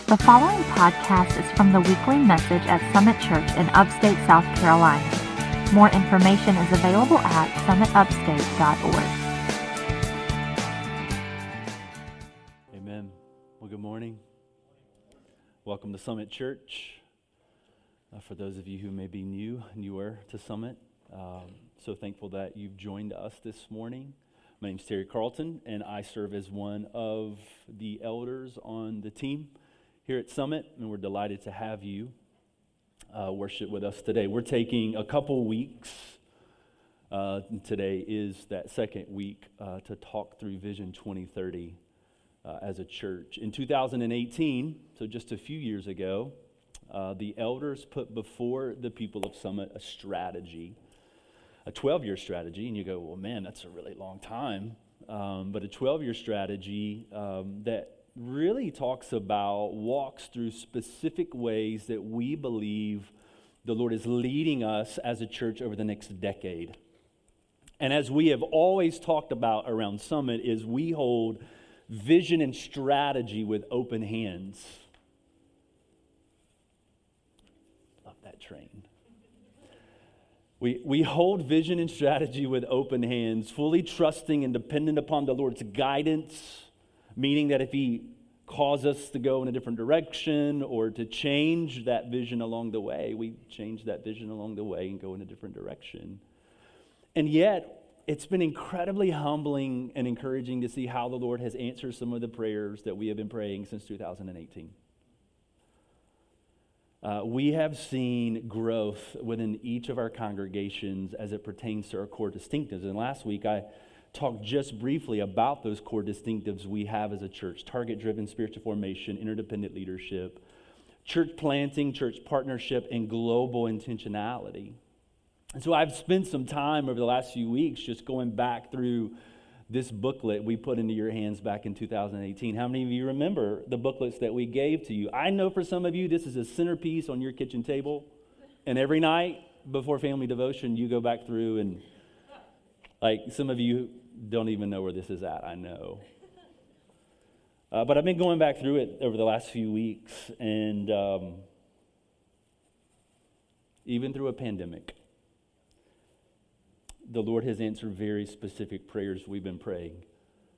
The following podcast is from the weekly message at Summit Church in Upstate, South Carolina. More information is available at summitupstate.org. Amen. Well, good morning. Welcome to Summit Church. For those of you who may be newer to Summit, so thankful that you've joined us this morning. My name's Terry Carlton, and I serve as one of the elders on the team here at Summit, and we're delighted to have you worship with us today. We're taking a couple weeks. Today is that second week to talk through Vision 2030 as a church. In 2018, so just a few years ago, the elders put before the people of Summit a strategy, a 12-year strategy, and you go, well, man, that's a really long time. But a 12-year strategy that really walks through specific ways that we believe the Lord is leading us as a church over the next decade. And as we have always talked about around Summit, is we hold vision and strategy with open hands. Love that train. We hold vision and strategy with open hands, fully trusting and dependent upon the Lord's guidance, meaning that if He calls us to go in a different direction or to change that vision along the way, we change that vision along the way and go in a different direction. And yet, it's been incredibly humbling and encouraging to see how the Lord has answered some of the prayers that we have been praying since 2018. We have seen growth within each of our congregations as it pertains to our core distinctives. And last week, I talked just briefly about those core distinctives we have as a church: target-driven spiritual formation, interdependent leadership, church planting, church partnership, and global intentionality. And so I've spent some time over the last few weeks just going back through this booklet we put into your hands back in 2018. How many of you remember the booklets that we gave to you? I know for some of you, this is a centerpiece on your kitchen table. And every night before family devotion, you go back through and, like, some of you don't even know where this is at, I know. But I've been going back through it over the last few weeks, and even through a pandemic, the Lord has answered very specific prayers we've been praying.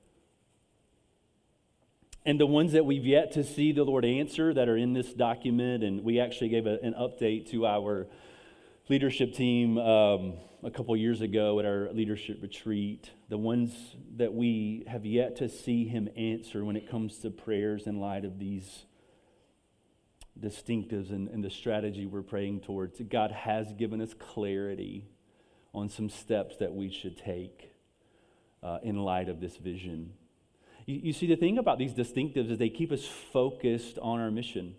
And the ones that we've yet to see the Lord answer that are in this document, and we actually gave an update to our leadership team a couple years ago at our leadership retreat. The ones that we have yet to see Him answer when it comes to prayers in light of these distinctives and the strategy we're praying towards. God has given us clarity on some steps that we should take in light of this vision. You see, the thing about these distinctives is they keep us focused on our mission.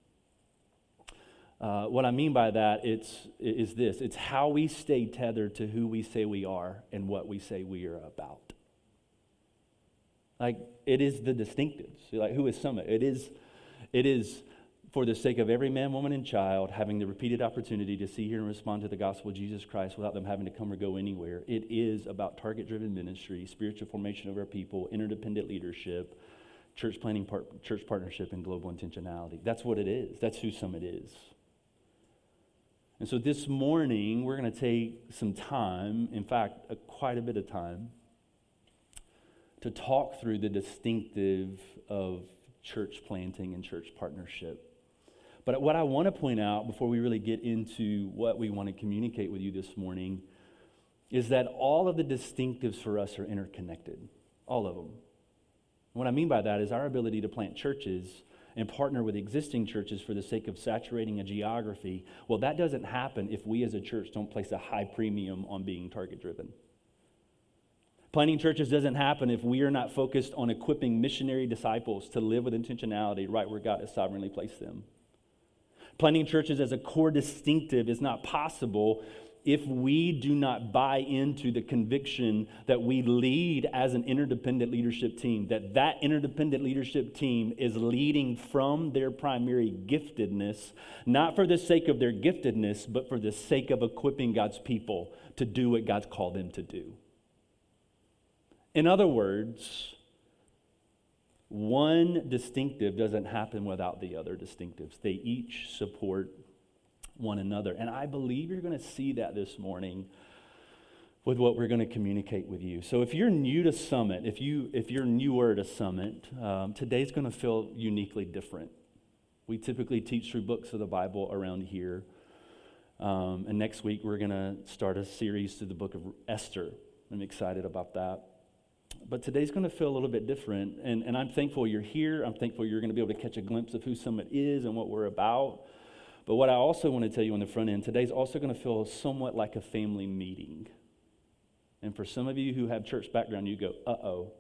What I mean by that is this: it's how we stay tethered to who we say we are and what we say we are about. Like, it is the distinctives. Like, who is Summit? It is for the sake of every man, woman, and child having the repeated opportunity to see, hear, and respond to the gospel of Jesus Christ without them having to come or go anywhere. It is about target-driven ministry, spiritual formation of our people, interdependent leadership, church planning, church partnership, and global intentionality. That's what it is. That's who Summit is. And so this morning, we're going to take some time, in fact, quite a bit of time, to talk through the distinctive of church planting and church partnership. But what I want to point out before we really get into what we want to communicate with you this morning is that all of the distinctives for us are interconnected, all of them. What I mean by that is our ability to plant churches and partner with existing churches for the sake of saturating a geography. Well, that doesn't happen if we as a church don't place a high premium on being target-driven. Planting churches doesn't happen if we are not focused on equipping missionary disciples to live with intentionality right where God has sovereignly placed them. Planting churches as a core distinctive is not possible if we do not buy into the conviction that we lead as an interdependent leadership team, that interdependent leadership team is leading from their primary giftedness, not for the sake of their giftedness, but for the sake of equipping God's people to do what God's called them to do. In other words, one distinctive doesn't happen without the other distinctives. They each support one another. And I believe you're going to see that this morning with what we're going to communicate with you. So if you're new to Summit, if you're newer to Summit, today's going to feel uniquely different. We typically teach through books of the Bible around here. And next week we're going to start a series through the book of Esther. I'm excited about that. But today's going to feel a little bit different, and I'm thankful you're here. I'm thankful you're going to be able to catch a glimpse of who Summit is and what we're about. But what I also want to tell you on the front end, today's also going to feel somewhat like a family meeting. And for some of you who have church background, you go, uh-oh.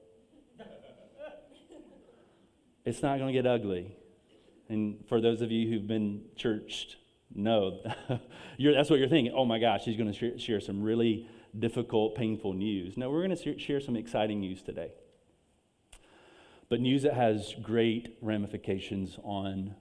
It's not going to get ugly. And for those of you who've been churched, no, that's what you're thinking. Oh my gosh, she's going to share some really difficult, painful news. No, we're going to share some exciting news today. But news that has great ramifications on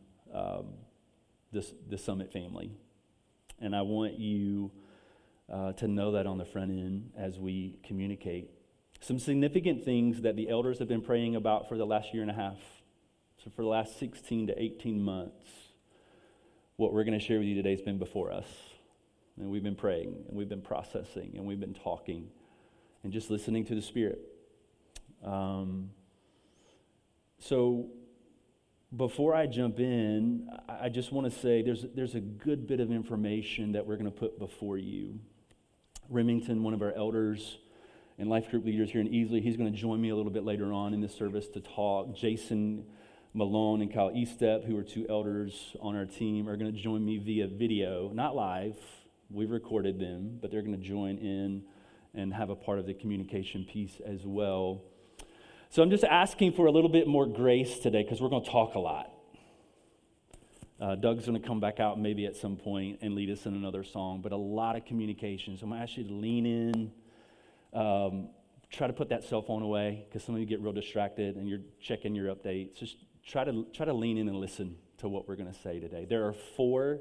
the Summit family. And I want you to know that on the front end as we communicate. Some significant things that the elders have been praying about for the last year and a half. So for the last 16 to 18 months, what we're going to share with you today has been before us. And we've been praying, and we've been processing, and we've been talking, and just listening to the Spirit. So before I jump in, I just want to say there's a good bit of information that we're going to put before you. Remington, one of our elders and life group leaders here in Easley, he's going to join me a little bit later on in this service to talk. Jason Malone and Kyle Estep, who are two elders on our team, are going to join me via video, not live. We've recorded them, but they're going to join in and have a part of the communication piece as well. So I'm just asking for a little bit more grace today because we're going to talk a lot. Doug's going to come back out maybe at some point and lead us in another song, but a lot of communication. So I'm going to ask you to lean in, try to put that cell phone away because some of you get real distracted and you're checking your updates. Just try to lean in and listen to what we're going to say today. There are 4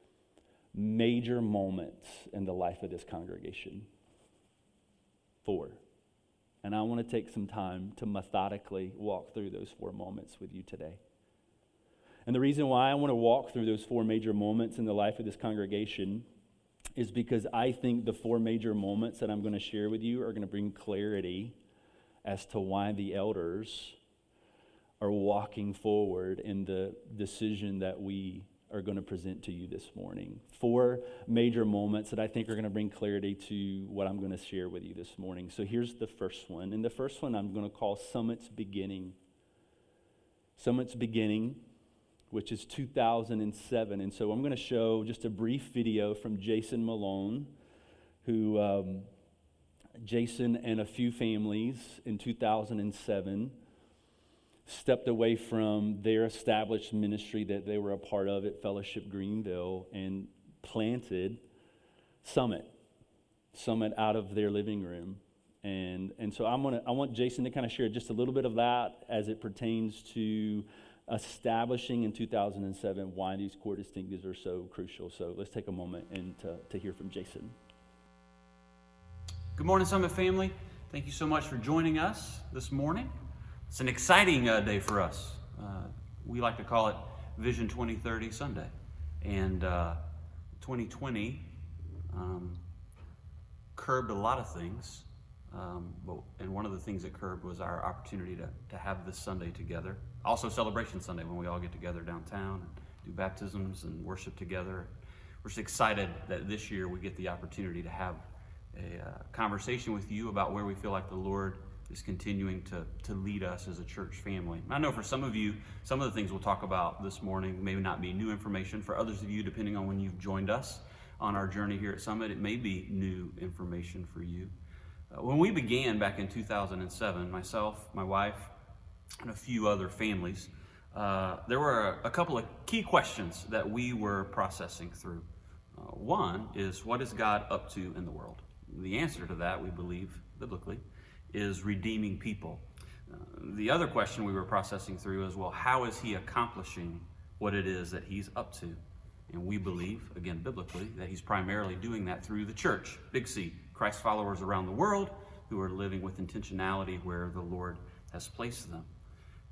major moments in the life of this congregation. 4. And I want to take some time to methodically walk through those 4 moments with you today. And the reason why I want to walk through those 4 major moments in the life of this congregation is because I think the 4 major moments that I'm going to share with you are going to bring clarity as to why the elders are walking forward in the decision that we are going to present to you this morning. 4 major moments that I think are going to bring clarity to what I'm going to share with you this morning. So here's the first one. And the first one I'm going to call Summit's Beginning. Summit's Beginning, which is 2007. And so I'm going to show just a brief video from Jason Malone, who Jason and a few families in 2007 stepped away from their established ministry that they were a part of at Fellowship Greenville and planted Summit out of their living room. And so I want Jason to kind of share just a little bit of that as it pertains to establishing in 2007 why these core distinctives are so crucial. So let's take a moment and to hear from Jason. Good morning, Summit family. Thank you so much for joining us this morning. It's an exciting day for us. We like to call it Vision 2030 Sunday. And 2020 curbed a lot of things. And one of the things that curbed was our opportunity to have this Sunday together. Also Celebration Sunday, when we all get together downtown and do baptisms and worship together. We're just excited that this year we get the opportunity to have a conversation with you about where we feel like the Lord is continuing to lead us as a church family. I know for some of you, some of the things we'll talk about this morning may not be new information. For others of you, depending on when you've joined us on our journey here at Summit, it may be new information for you. When we began back in 2007, myself, my wife, and a few other families, there were a couple of key questions that we were processing through. One is, what is God up to in the world? The answer to that, we believe, biblically, is redeeming people. The other question we were processing through is, well, how is he accomplishing what it is that he's up to? And we believe, again, biblically, that he's primarily doing that through the church, Big C, Christ followers around the world who are living with intentionality where the Lord has placed them.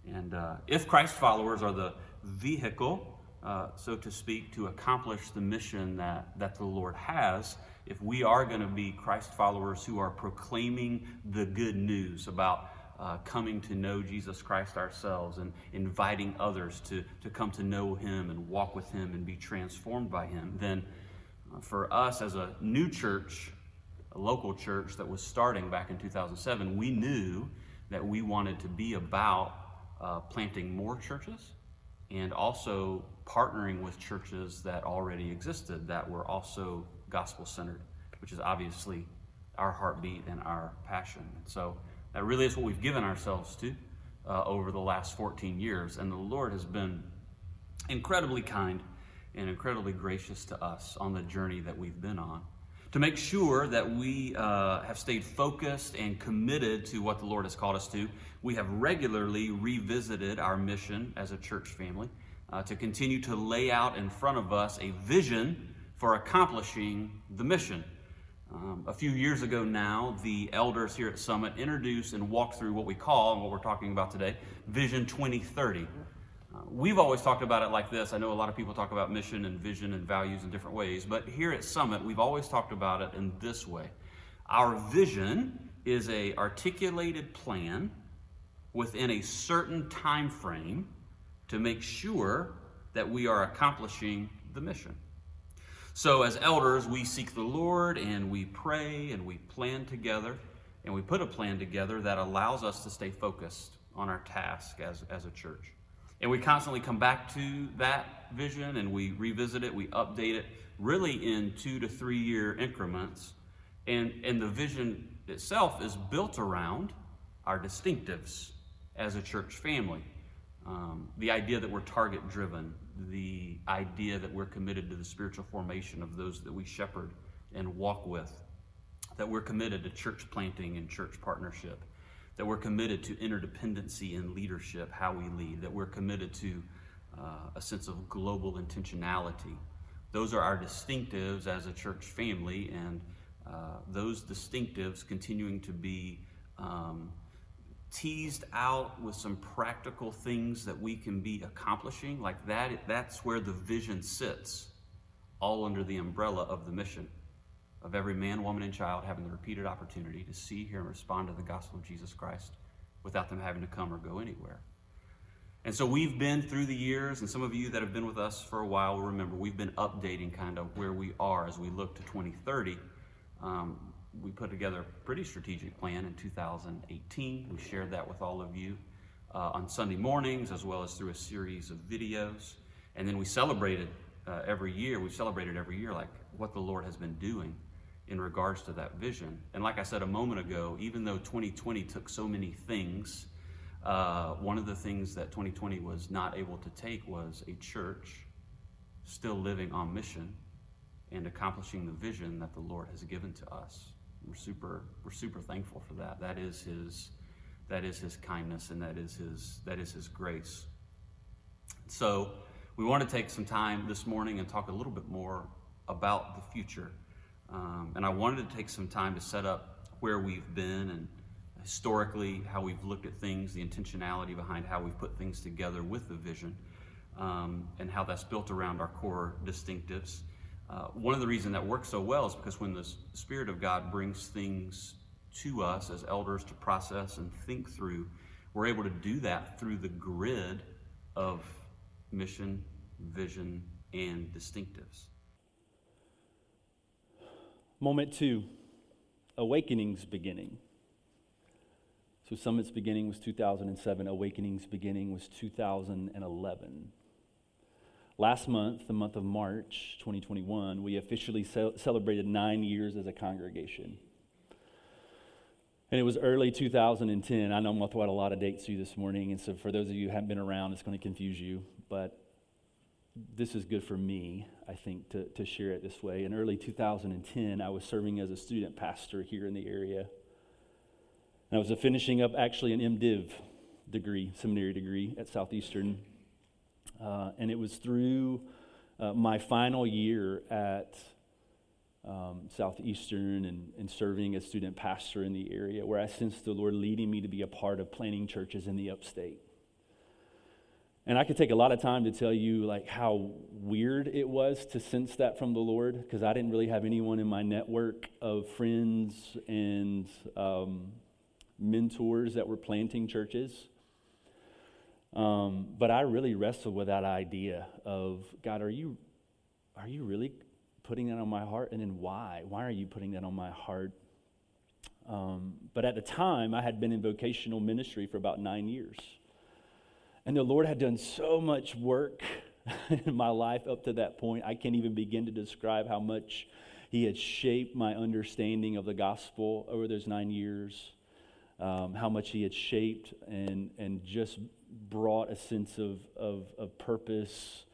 And if Christ followers are the vehicle, so to speak, to accomplish the mission that the Lord has, if we are going to be Christ followers who are proclaiming the good news about coming to know Jesus Christ ourselves and inviting others to come to know him and walk with him and be transformed by him, then for us as a new church, a local church that was starting back in 2007, we knew that we wanted to be about planting more churches and also partnering with churches that already existed that were also gospel-centered, which is obviously our heartbeat and our passion. And so that really is what we've given ourselves to over the last 14 years. And the Lord has been incredibly kind and incredibly gracious to us on the journey that we've been on, to make sure that we have stayed focused and committed to what the Lord has called us to. We have regularly revisited our mission as a church family to continue to lay out in front of us a vision for accomplishing the mission. A few years ago now, the elders here at Summit introduced and walked through what we call, and what we're talking about today, Vision 2030. We've always talked about it like this. I know a lot of people talk about mission and vision and values in different ways, but here at Summit, we've always talked about it in this way. Our vision is an articulated plan within a certain time frame to make sure that we are accomplishing the mission. So as elders, we seek the Lord and we pray and we plan together, and we put a plan together that allows us to stay focused on our task as a church. And we constantly come back to that vision and we revisit it, we update it, really in 2 to 3 year increments. And the vision itself is built around our distinctives as a church family. The idea that we're target driven, the idea that we're committed to the spiritual formation of those that we shepherd and walk with, that we're committed to church planting and church partnership, that we're committed to interdependency in leadership, how we lead, that we're committed to a sense of global intentionality. Those are our distinctives as a church family, and those distinctives continuing to be teased out with some practical things that we can be accomplishing like that. That's where the vision sits, all under the umbrella of the mission of every man, woman, and child having the repeated opportunity to see, hear, and respond to the gospel of Jesus Christ without them having to come or go anywhere. And so we've been through the years, and some of you that have been with us for a while will remember we've been updating kind of where we are as we look to 2030. We put together a pretty strategic plan in 2018. We shared that with all of you on Sunday mornings, as well as through a series of videos. And then we celebrated every year. We've celebrated every year like what the Lord has been doing in regards to that vision. And like I said a moment ago, even though 2020 took so many things, one of the things that 2020 was not able to take was a church still living on mission and accomplishing the vision that the Lord has given to us. We're super thankful for that. That is his kindness, and that is his grace. So we want to take some time this morning and talk a little bit more about the future. And I wanted to take some time to set up where we've been and historically how we've looked at things, the intentionality behind how we've put things together with the vision, and how that's built around our core distinctives. One of the reasons that works so well is because when the Spirit of God brings things to us as elders to process and think through, we're able to do that through the grid of mission, vision, and distinctives. Moment 2, Awakening's beginning. So Summit's beginning was 2007, Awakening's beginning was 2011. Last month, the month of March 2021, we officially celebrated 9 years as a congregation. And it was early 2010. I know I'm going to throw out a lot of dates to you this morning, and so for those of you who haven't been around, it's going to confuse you, but this is good for me, I think, to share it this way. In early 2010, I was serving as a student pastor here in the area. And I was finishing up actually an MDiv degree, seminary degree at Southeastern. And it was through my final year at Southeastern and serving as student pastor in the area where I sensed the Lord leading me to be a part of planting churches in the upstate. And I could take a lot of time to tell you like how weird it was to sense that from the Lord, because I didn't really have anyone in my network of friends and mentors that were planting churches. But I really wrestled with that idea of, God, are you really putting that on my heart? And then why? Why are you putting that on my heart? But at the time, I had been in vocational ministry for about 9 years. And the Lord had done so much work in my life up to that point. I can't even begin to describe how much He had shaped my understanding of the gospel over those 9 years. How much He had shaped and just brought a sense of purpose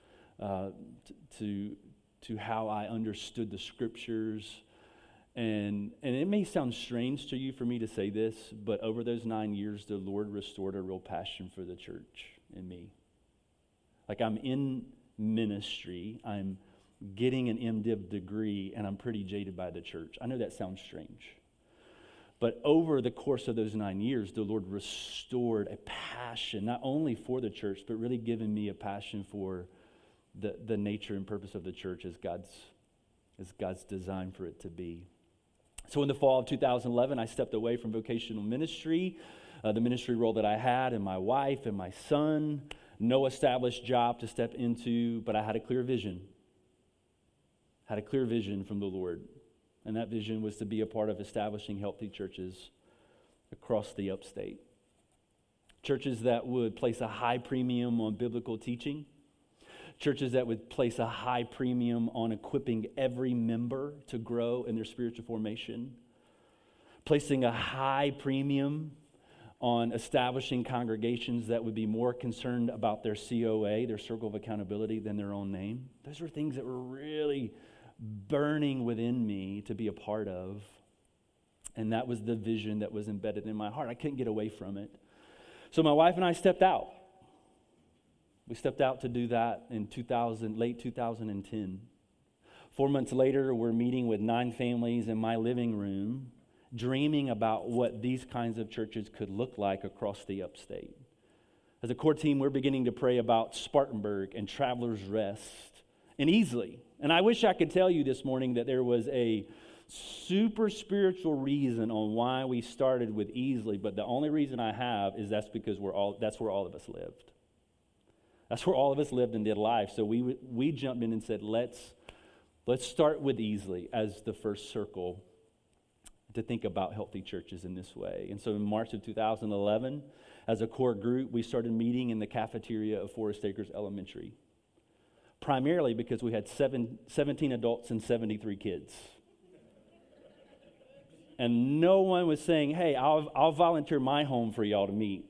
to how I understood the Scriptures. And it may sound strange to you for me to say this, but over those 9 years, the Lord restored a real passion for the church in me. Like, I'm in ministry, I'm getting an MDiv degree, and I'm pretty jaded by the church. I know that sounds strange. But over the course of those 9 years, the Lord restored a passion, not only for the church, but really given me a passion for the nature and purpose of the church as God's design for it to be. So in the fall of 2011, I stepped away from vocational ministry, the ministry role that I had, and my wife and my son. No established job to step into, but I had a clear vision. Had a clear vision from the Lord. And that vision was to be a part of establishing healthy churches across the upstate. Churches that would place a high premium on biblical teaching. Churches that would place a high premium on equipping every member to grow in their spiritual formation. Placing a high premium on establishing congregations that would be more concerned about their COA, their circle of accountability, than their own name. Those were things that were really burning within me to be a part of. And that was the vision that was embedded in my heart. I couldn't get away from it. So my wife and I stepped out. We stepped out to do that in late 2010. 4 months later, we're meeting with 9 families in my living room, dreaming about what these kinds of churches could look like across the upstate. As a core team, we're beginning to pray about Spartanburg and Travelers Rest and Easley. And I wish I could tell you this morning that there was a super spiritual reason on why we started with Easley, but the only reason I have is that's because that's where all of us lived. That's where all of us lived and did life. So we jumped in and said, let's start with Easley as the first circle to think about healthy churches in this way. And so in March of 2011, as a core group, we started meeting in the cafeteria of Forest Acres Elementary, primarily because we had 17 adults and 73 kids. And no one was saying, hey, I'll volunteer my home for y'all to meet.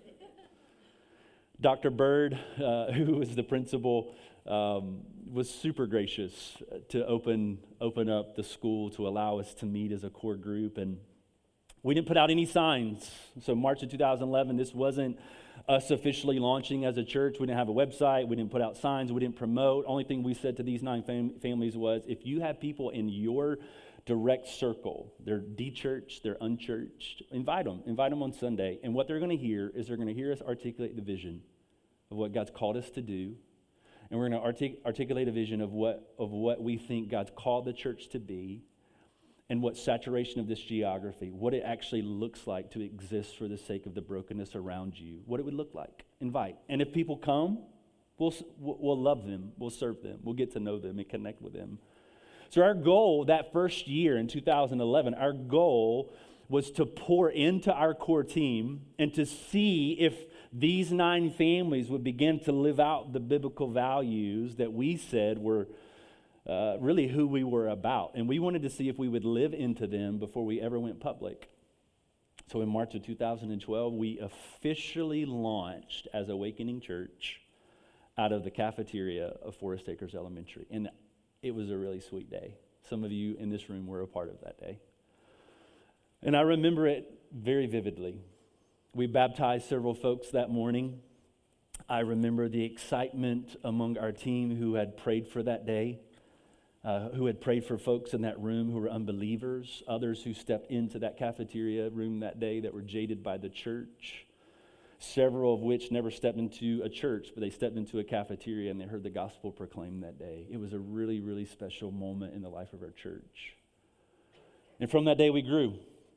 Dr. Bird, who was the principal, was super gracious to open up the school to allow us to meet as a core group. And we didn't put out any signs. So March of 2011, this wasn't us officially launching as a church. We didn't have a website. We didn't put out signs. We didn't promote. Only thing we said to these 9 families was, if you have people in your direct circle, they're de-churched, they're unchurched, invite them on Sunday. And what they're going to hear is they're going to hear us articulate the vision of what God's called us to do. And we're going to articulate a vision of what we think God's called the church to be, and what saturation of this geography, what it actually looks like to exist for the sake of the brokenness around you, what it would look like. Invite. And if people come, we'll love them, we'll serve them, we'll get to know them and connect with them. So our goal that first year in 2011, our goal was to pour into our core team and to see if these 9 families would begin to live out the biblical values that we said were really who we were about. And we wanted to see if we would live into them before we ever went public. So in March of 2012, we officially launched as Awakening Church out of the cafeteria of Forest Acres Elementary. And it was a really sweet day. Some of you in this room were a part of that day. And I remember it very vividly. We baptized several folks that morning. I remember the excitement among our team who had prayed for that day, who had prayed for folks in that room who were unbelievers, others who stepped into that cafeteria room that day that were jaded by the church. several of which never stepped into a church, but they stepped into a cafeteria and they heard the gospel proclaimed that day. It was a really, really special moment in the life of our church. And from that day, we grew.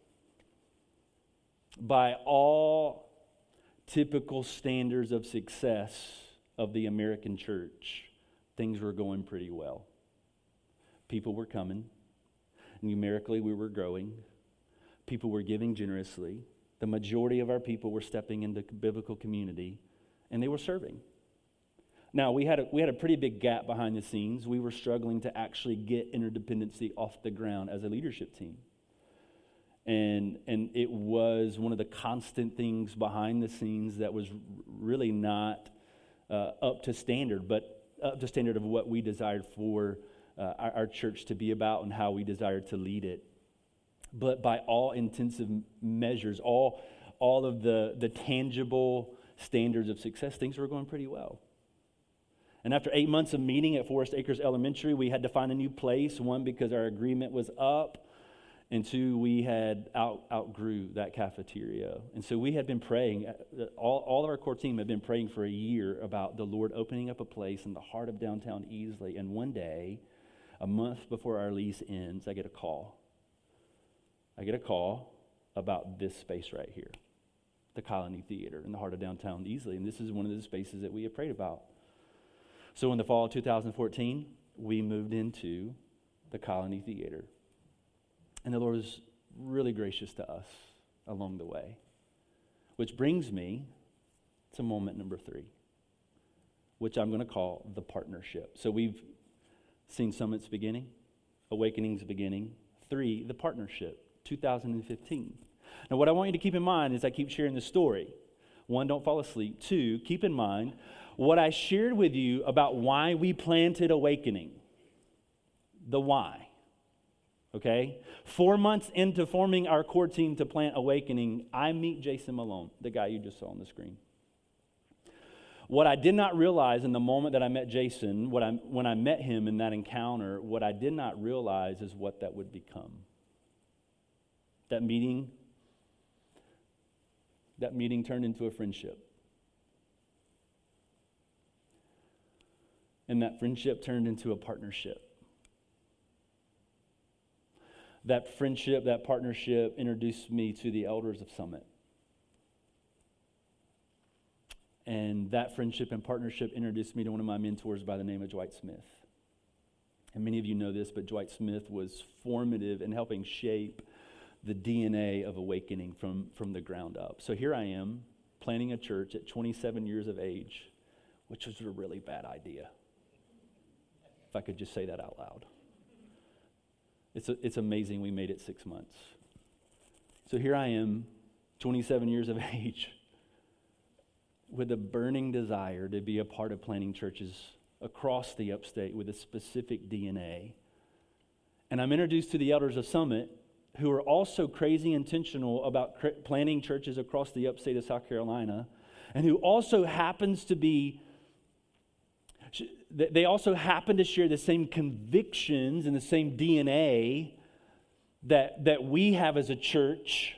By all typical standards of success of the American church, things were going pretty well. People were coming. Numerically, we were growing. People were giving generously. The majority of our people were stepping into biblical community, and they were serving. Now, we had a pretty big gap behind the scenes. We were struggling to actually get interdependency off the ground as a leadership team. And it was one of the constant things behind the scenes that was really not up to standard, but up to standard of what we desired for our church to be about and how we desired to lead it. But by all intensive measures, all of the tangible standards of success, things were going pretty well. And after 8 months of meeting at Forest Acres Elementary, we had to find a new place. One, because our agreement was up, and two, we had outgrew that cafeteria. And so we had been praying, all of our core team had been praying for a year about the Lord opening up a place in the heart of downtown Easley. And one day, a month before our lease ends, I get a call about this space right here, the Colony Theater in the heart of downtown Easley. And this is one of the spaces that we had prayed about. So in the fall of 2014, we moved into the Colony Theater. And the Lord was really gracious to us along the way. Which brings me to moment number 3, which I'm going to call the partnership. So we've seen Summit's beginning, Awakening's beginning. 3, the partnership. 2015. Now, what I want you to keep in mind as I keep sharing the story, 1, don't fall asleep. 2, keep in mind what I shared with you about why we planted Awakening. The why. Okay? 4 months into forming our core team to plant Awakening, I meet Jason Malone, the guy you just saw on the screen. What I did not realize in the moment that I met Jason, when I met him in that encounter, what I did not realize is what that would become. That meeting turned into a friendship. And that friendship turned into a partnership. That friendship, that partnership introduced me to the elders of Summit. And that friendship and partnership introduced me to one of my mentors by the name of Dwight Smith. And many of you know this, but Dwight Smith was formative in helping shape the DNA of Awakening from the ground up. So here I am, planning a church at 27 years of age, which was a really bad idea, if I could just say that out loud. It's amazing we made it 6 months. So here I am, 27 years of age, with a burning desire to be a part of planting churches across the upstate with a specific DNA. And I'm introduced to the elders of Summit, who are also crazy intentional about planting churches across the upstate of South Carolina, and who also happens to be, they also happen to share the same convictions and the same DNA that we have as a church.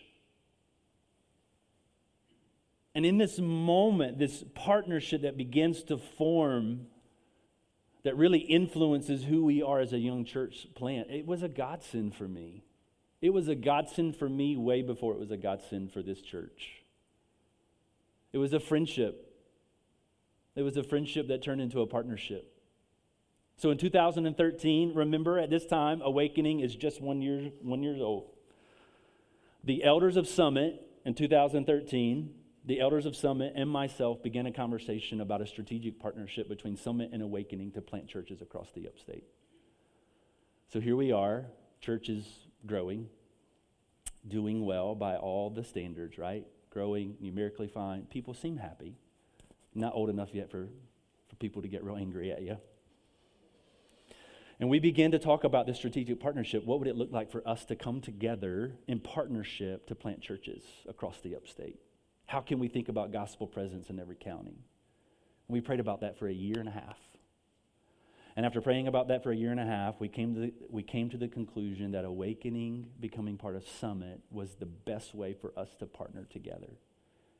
And in this moment, this partnership that begins to form, that really influences who we are as a young church plant, it was a godsend for me. It was a godsend for me way before it was a godsend for this church. It was a friendship. It was a friendship that turned into a partnership. So in 2013, remember at this time, Awakening is just 1 year old. The elders of Summit in 2013, the elders of Summit and myself began a conversation about a strategic partnership between Summit and Awakening to plant churches across the upstate. So here we are, church is growing, doing well by all the standards, right? Growing, numerically fine. People seem happy. Not old enough yet for people to get real angry at you. And we began to talk about this strategic partnership. What would it look like for us to come together in partnership to plant churches across the upstate? How can we think about gospel presence in every county? And we prayed about that for a year and a half. And after praying about that for a year and a half, we came to the conclusion that Awakening, becoming part of Summit, was the best way for us to partner together.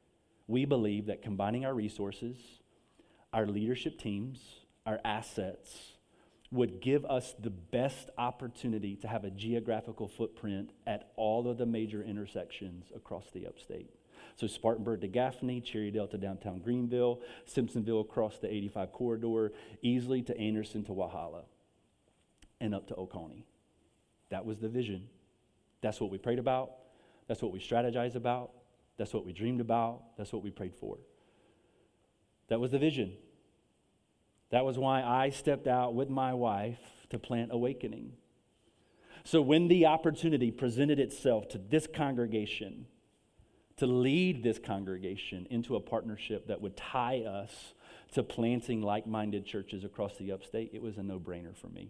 We believe that combining our resources, our leadership teams, our assets would give us the best opportunity to have a geographical footprint at all of the major intersections across the upstate. So Spartanburg to Gaffney, Cherrydale to downtown Greenville, Simpsonville across the 85 corridor, Easley to Anderson to Walhalla, and up to Oconee. That was the vision. That's what we prayed about. That's what we strategized about. That's what we dreamed about. That's what we prayed for. That was the vision. That was why I stepped out with my wife to plant Awakening. So when the opportunity presented itself to this congregation, to lead this congregation into a partnership that would tie us to planting like-minded churches across the upstate, it was a no-brainer for me.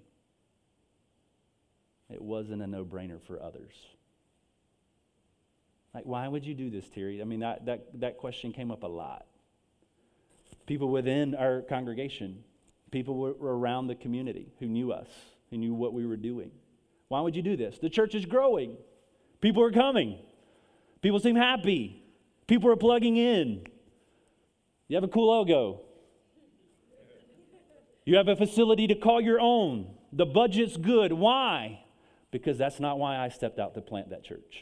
It wasn't a no-brainer for others. Like, why would you do this, Terry? I mean, that question came up a lot. People within our congregation, people were around the community who knew us, who knew what we were doing. Why would you do this? The church is growing. People are coming. People seem happy. People are plugging in. You have a cool logo. You have a facility to call your own. The budget's good. Why? Because that's not why I stepped out to plant that church.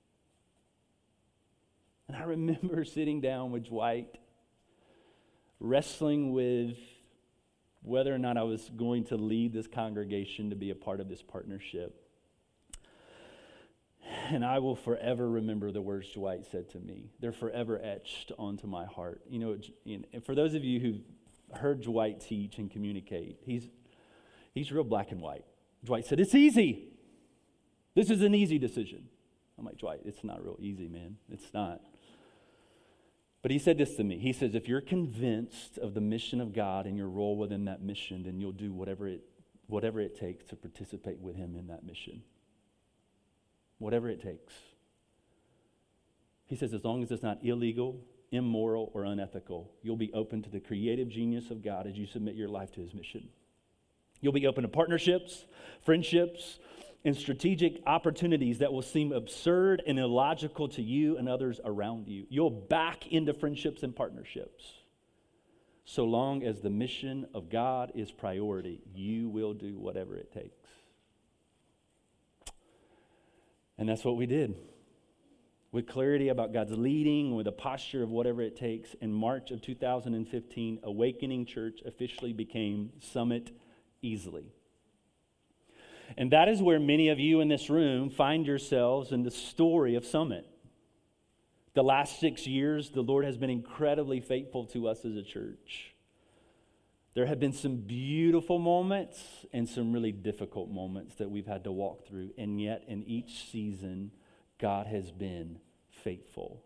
And I remember sitting down with Dwight, wrestling with whether or not I was going to lead this congregation to be a part of this partnership. And I will forever remember the words Dwight said to me. They're forever etched onto my heart. You know, and for those of you who've heard Dwight teach and communicate, he's real black and white. Dwight said, "It's easy. This is an easy decision." I'm like, "Dwight, it's not real easy, man. It's not." But he said this to me. He says, if you're convinced of the mission of God and your role within that mission, then you'll do whatever it takes to participate with him in that mission. Whatever it takes. He says, as long as it's not illegal, immoral, or unethical, you'll be open to the creative genius of God as you submit your life to his mission. You'll be open to partnerships, friendships, and strategic opportunities that will seem absurd and illogical to you and others around you. You'll back into friendships and partnerships. So long as the mission of God is priority, you will do whatever it takes. And that's what we did. With clarity about God's leading, with a posture of whatever it takes, in March of 2015, Awakening Church officially became Summit Easley. And that is where many of you in this room find yourselves in the story of Summit. The last 6 years, the Lord has been incredibly faithful to us as a church. There have been some beautiful moments and some really difficult moments that we've had to walk through. And yet, in each season, God has been faithful.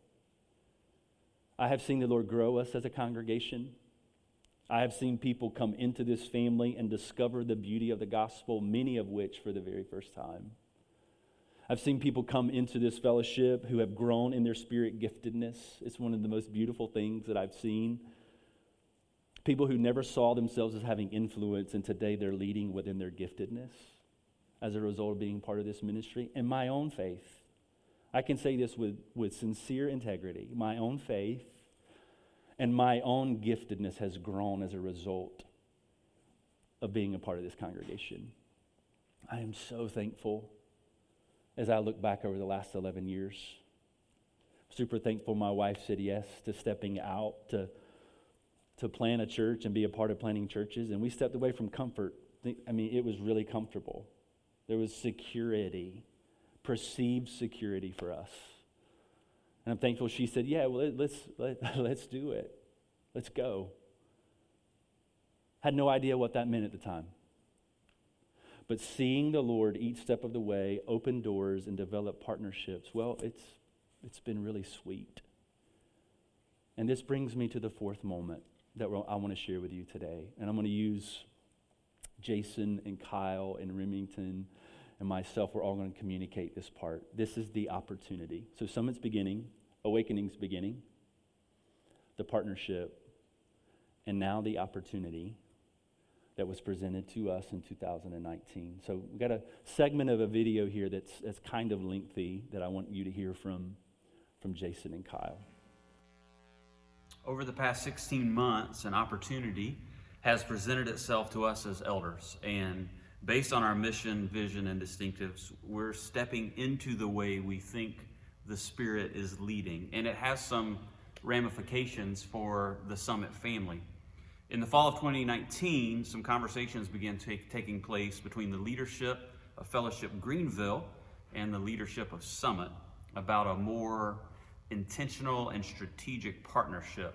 I have seen the Lord grow us as a congregation. I have seen people come into this family and discover the beauty of the gospel, many of which for the very first time. I've seen people come into this fellowship who have grown in their spirit giftedness. It's one of the most beautiful things that I've seen. People who never saw themselves as having influence, and today they're leading within their giftedness as a result of being part of this ministry. And my own faith, I can say this with sincere integrity, my own faith and my own giftedness has grown as a result of being a part of this congregation. I am so thankful as I look back over the last 11 years. Super thankful my wife said yes to stepping out to plant a church and be a part of planting churches. And we stepped away from comfort. I mean, it was really comfortable. There was security, perceived security for us. And I'm thankful she said, yeah, well, let's do it. Let's go. Had no idea what that meant at the time. But seeing the Lord each step of the way open doors and develop partnerships, well, it's been really sweet. And this brings me to the fourth moment that I want to share with you today. And I'm going to use Jason and Kyle and Remington and myself, we're all going to communicate this part. This is the opportunity. So Summit's beginning, Awakening's beginning, the partnership, and now the opportunity that was presented to us in 2019. So we've got a segment of a video here that's kind of lengthy that I want you to hear from Jason and Kyle. over the past 16 months, an opportunity has presented itself to us as elders. And based on our mission, vision, and distinctives, we're stepping into the way we think the Spirit is leading. And it has some ramifications for the Summit family. In the fall of 2019, some conversations began taking place between the leadership of Fellowship Greenville and the leadership of Summit about a more intentional and strategic partnership,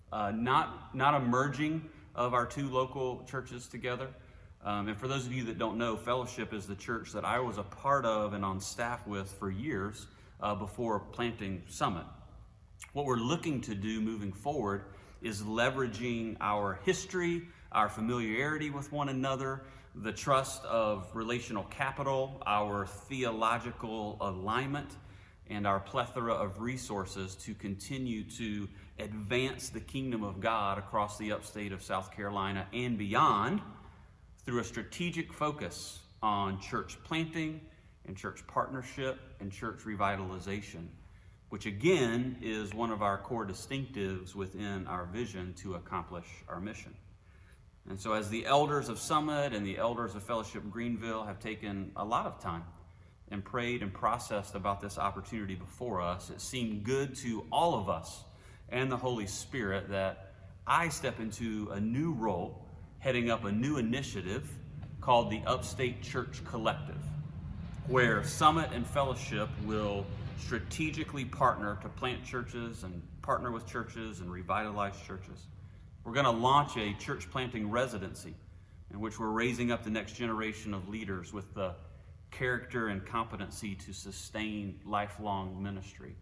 not a merging of our two local churches together. And for those of you that don't know, Fellowship is the church that I was a part of and on staff with for years before planting Summit. What we're looking to do moving forward is leveraging our history, our familiarity with one another, the trust of relational capital, our theological alignment, and our plethora of resources to continue to advance the kingdom of God across the upstate of South Carolina and beyond through a strategic focus on church planting and church partnership and church revitalization, which again is one of our core distinctives within our vision to accomplish our mission. And so as the elders of Summit and the elders of Fellowship Greenville have taken a lot of time and prayed and processed about this opportunity before us, it seemed good to all of us and the Holy Spirit that I step into a new role, heading up a new initiative called the Upstate Church Collective, where Summit and Fellowship will strategically partner to plant churches and partner with churches and revitalize churches. We're going to launch a church planting residency in which we're raising up the next generation of leaders with the character and competency to sustain lifelong ministry.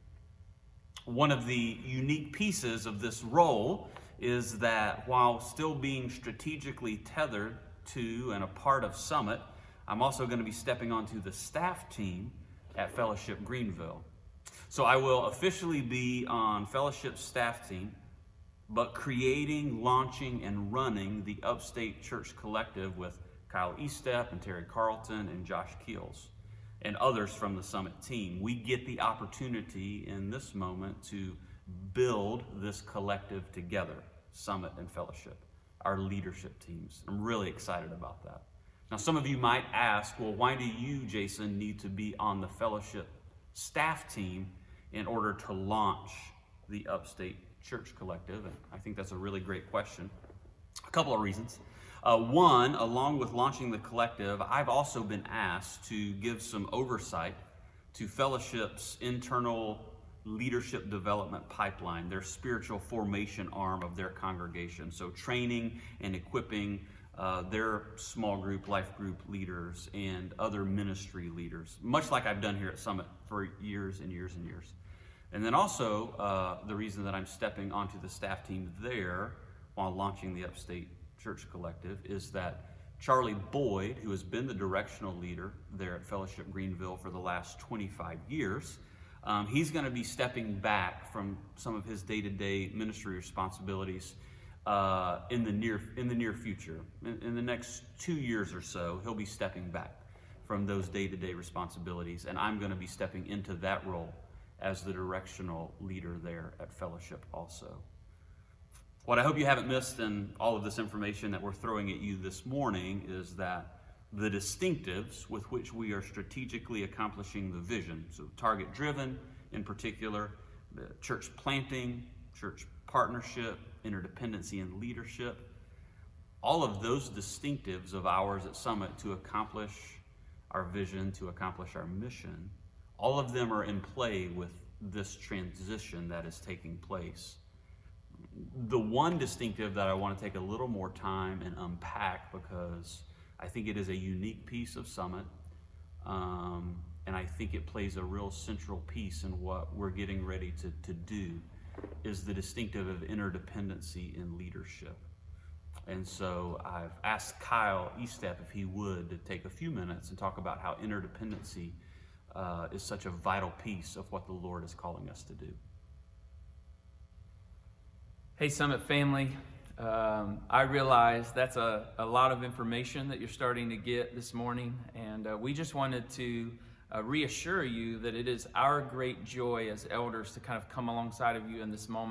One of the unique pieces of this role is that while still being strategically tethered to and a part of Summit, I'm also going to be stepping onto the staff team at Fellowship Greenville. So I will officially be on Fellowship's staff team, but creating, launching, and running the Upstate Church Collective with Kyle Estep and Terry Carlton and Josh Keels and others from the Summit team. We get the opportunity in this moment to build this collective together, Summit and Fellowship, our leadership teams. I'm really excited about that. Now, some of you might ask, well, why do you, Jason, need to be on the Fellowship staff team in order to launch the Upstate Church Collective? And I think that's a really great question. A couple of reasons. One, along with launching the collective, I've also been asked to give some oversight to Fellowship's internal leadership development pipeline, their spiritual formation arm of their congregation. So training and equipping their small group, life group leaders and other ministry leaders, much like I've done here at Summit for years and years and years. And then also the reason that I'm stepping onto the staff team there while launching the Upstate Church Collective is that Charlie Boyd, who has been the directional leader there at Fellowship Greenville for the last 25 years, he's going to be stepping back from some of his day-to-day ministry responsibilities in the near future. In the next 2 years or so, he'll be stepping back from those day-to-day responsibilities, and I'm going to be stepping into that role as the directional leader there at Fellowship also. What I hope you haven't missed in all of this information that we're throwing at you this morning is that the distinctives with which we are strategically accomplishing the vision, so target-driven in particular, the church planting, church partnership, interdependency, and leadership, all of those distinctives of ours at Summit to accomplish our vision, to accomplish our mission, all of them are in play with this transition that is taking place. The one distinctive that I want to take a little more time and unpack, because I think it is a unique piece of Summit, and I think it plays a real central piece in what we're getting ready to do, is the distinctive of interdependency in leadership. And so I've asked Kyle Estep if he would to take a few minutes and talk about how interdependency is such a vital piece of what the Lord is calling us to do. Hey, Summit family. I realize that's a lot of information that you're starting to get this morning, and we just wanted to reassure you that it is our great joy as elders to kind of come alongside of you in this moment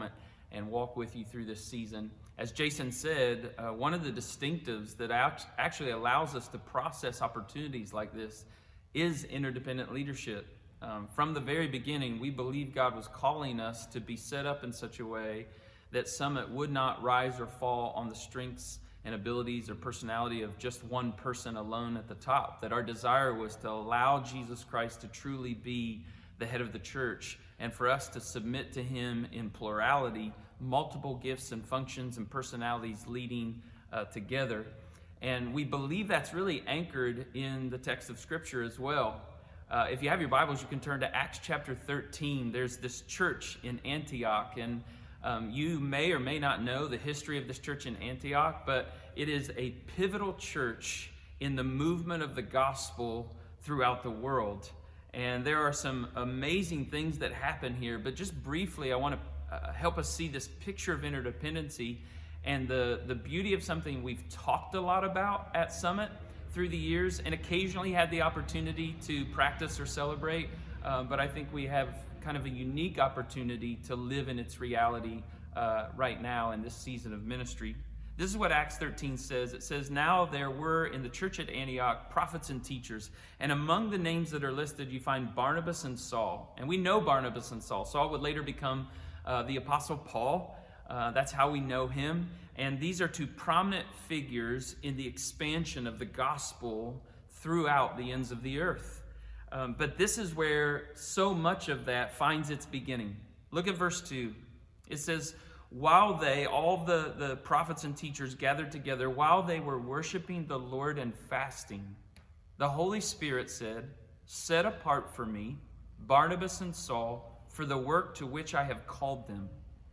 and walk with you through this season. As Jason said, one of the distinctives that actually allows us to process opportunities like this is interdependent leadership. From the very beginning, we believe God was calling us to be set up in such a way that Summit would not rise or fall on the strengths and abilities or personality of just one person alone at the top. That our desire was to allow Jesus Christ to truly be the head of the church, and for us to submit to him in plurality, multiple gifts and functions and personalities leading together. And we believe that's really anchored in the text of Scripture as well. If you have your Bibles, you can turn to Acts chapter 13. There's this church in Antioch, and you may or may not know the history of this church in Antioch, but it is a pivotal church in the movement of the gospel throughout the world. And there are some amazing things that happen here, but just briefly, I want to help us see this picture of interdependency and the beauty of something we've talked a lot about at Summit through the years, and occasionally had the opportunity to practice or celebrate, but I think we have kind of a unique opportunity to live in its reality right now in this season of ministry. This is what Acts 13 says. It says, "Now there were in the church at Antioch prophets and teachers, and among the names that are listed you find Barnabas and Saul." And we know Barnabas and Saul. Saul would later become the Apostle Paul. That's how we know him. And these are two prominent figures in the expansion of the gospel throughout the ends of the earth. But this is where so much of that finds its beginning. Look at verse 2. It says, "While they, all the prophets and teachers gathered together, while they were worshiping the Lord and fasting, the Holy Spirit said, 'Set apart for me Barnabas and Saul for the work to which I have called them.'"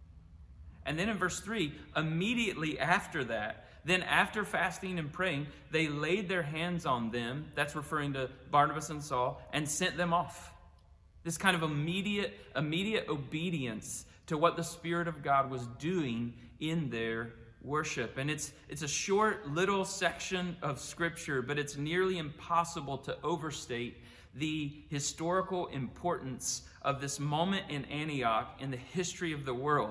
And then in verse 3, immediately after that, then after fasting and praying, they laid their hands on them, that's referring to Barnabas and Saul, and sent them off. This kind of immediate obedience to what the Spirit of God was doing in their worship. And it's a short little section of Scripture, but it's nearly impossible to overstate the historical importance of this moment in Antioch in the history of the world.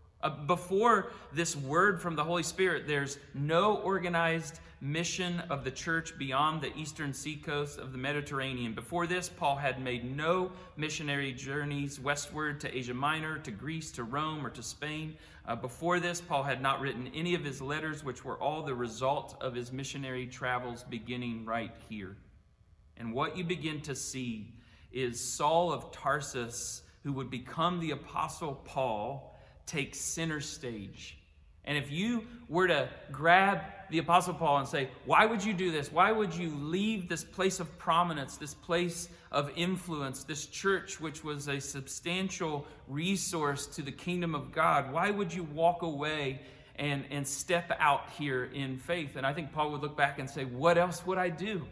Before this word from the Holy Spirit, there's no organized mission of the church beyond the eastern seacoast of the Mediterranean. Before this, Paul had made no missionary journeys westward to Asia Minor, to Greece, to Rome, or to Spain. Before this, Paul had not written any of his letters, which were all the result of his missionary travels beginning right here. And what you begin to see is Saul of Tarsus, who would become the Apostle Paul, takes center stage. And if you were to grab the Apostle Paul and say, "Why would you do this? Why would you leave this place of prominence, this place of influence, this church which was a substantial resource to the kingdom of God? Why would you walk away and step out here in faith?" And I think Paul would look back and say, "What else would I do?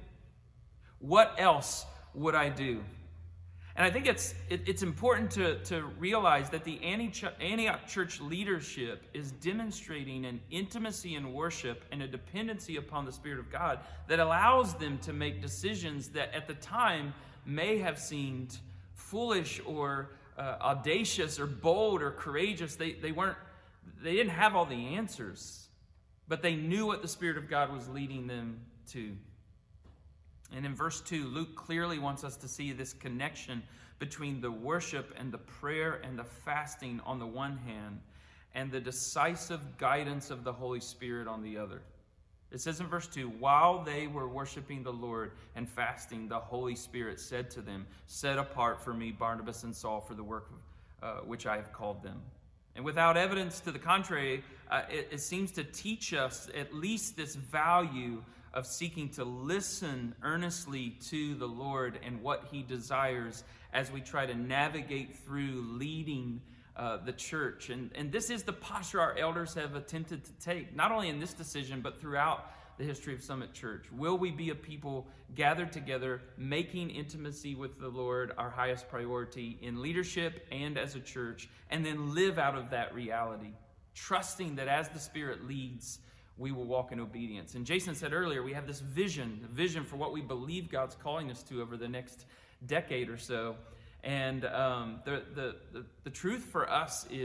What else would I do?" And I think it's important to realize that the Antioch church leadership is demonstrating an intimacy in worship and a dependency upon the Spirit of God that allows them to make decisions that at the time may have seemed foolish or audacious or bold or courageous. They didn't have all the answers, but they knew what the Spirit of God was leading them to. And in verse 2, Luke clearly wants us to see this connection between the worship and the prayer and the fasting on the one hand, and the decisive guidance of the Holy Spirit on the other. It says in verse 2, "While they were worshiping the Lord and fasting, the Holy Spirit said to them, 'Set apart for me Barnabas and Saul for the work which I have called them.'" And without evidence to the contrary, it seems to teach us at least this value of seeking to listen earnestly to the Lord and what He desires as we try to navigate through leading the church. And this is the posture our elders have attempted to take, not only in this decision, but throughout the history of Summit Church. Will we be a people gathered together, making intimacy with the Lord our highest priority in leadership and as a church, and then live out of that reality, trusting that as the Spirit leads, we will walk in obedience. And Jason said earlier, we have this vision for what we believe God's calling us to over the next decade or so. And the truth for us is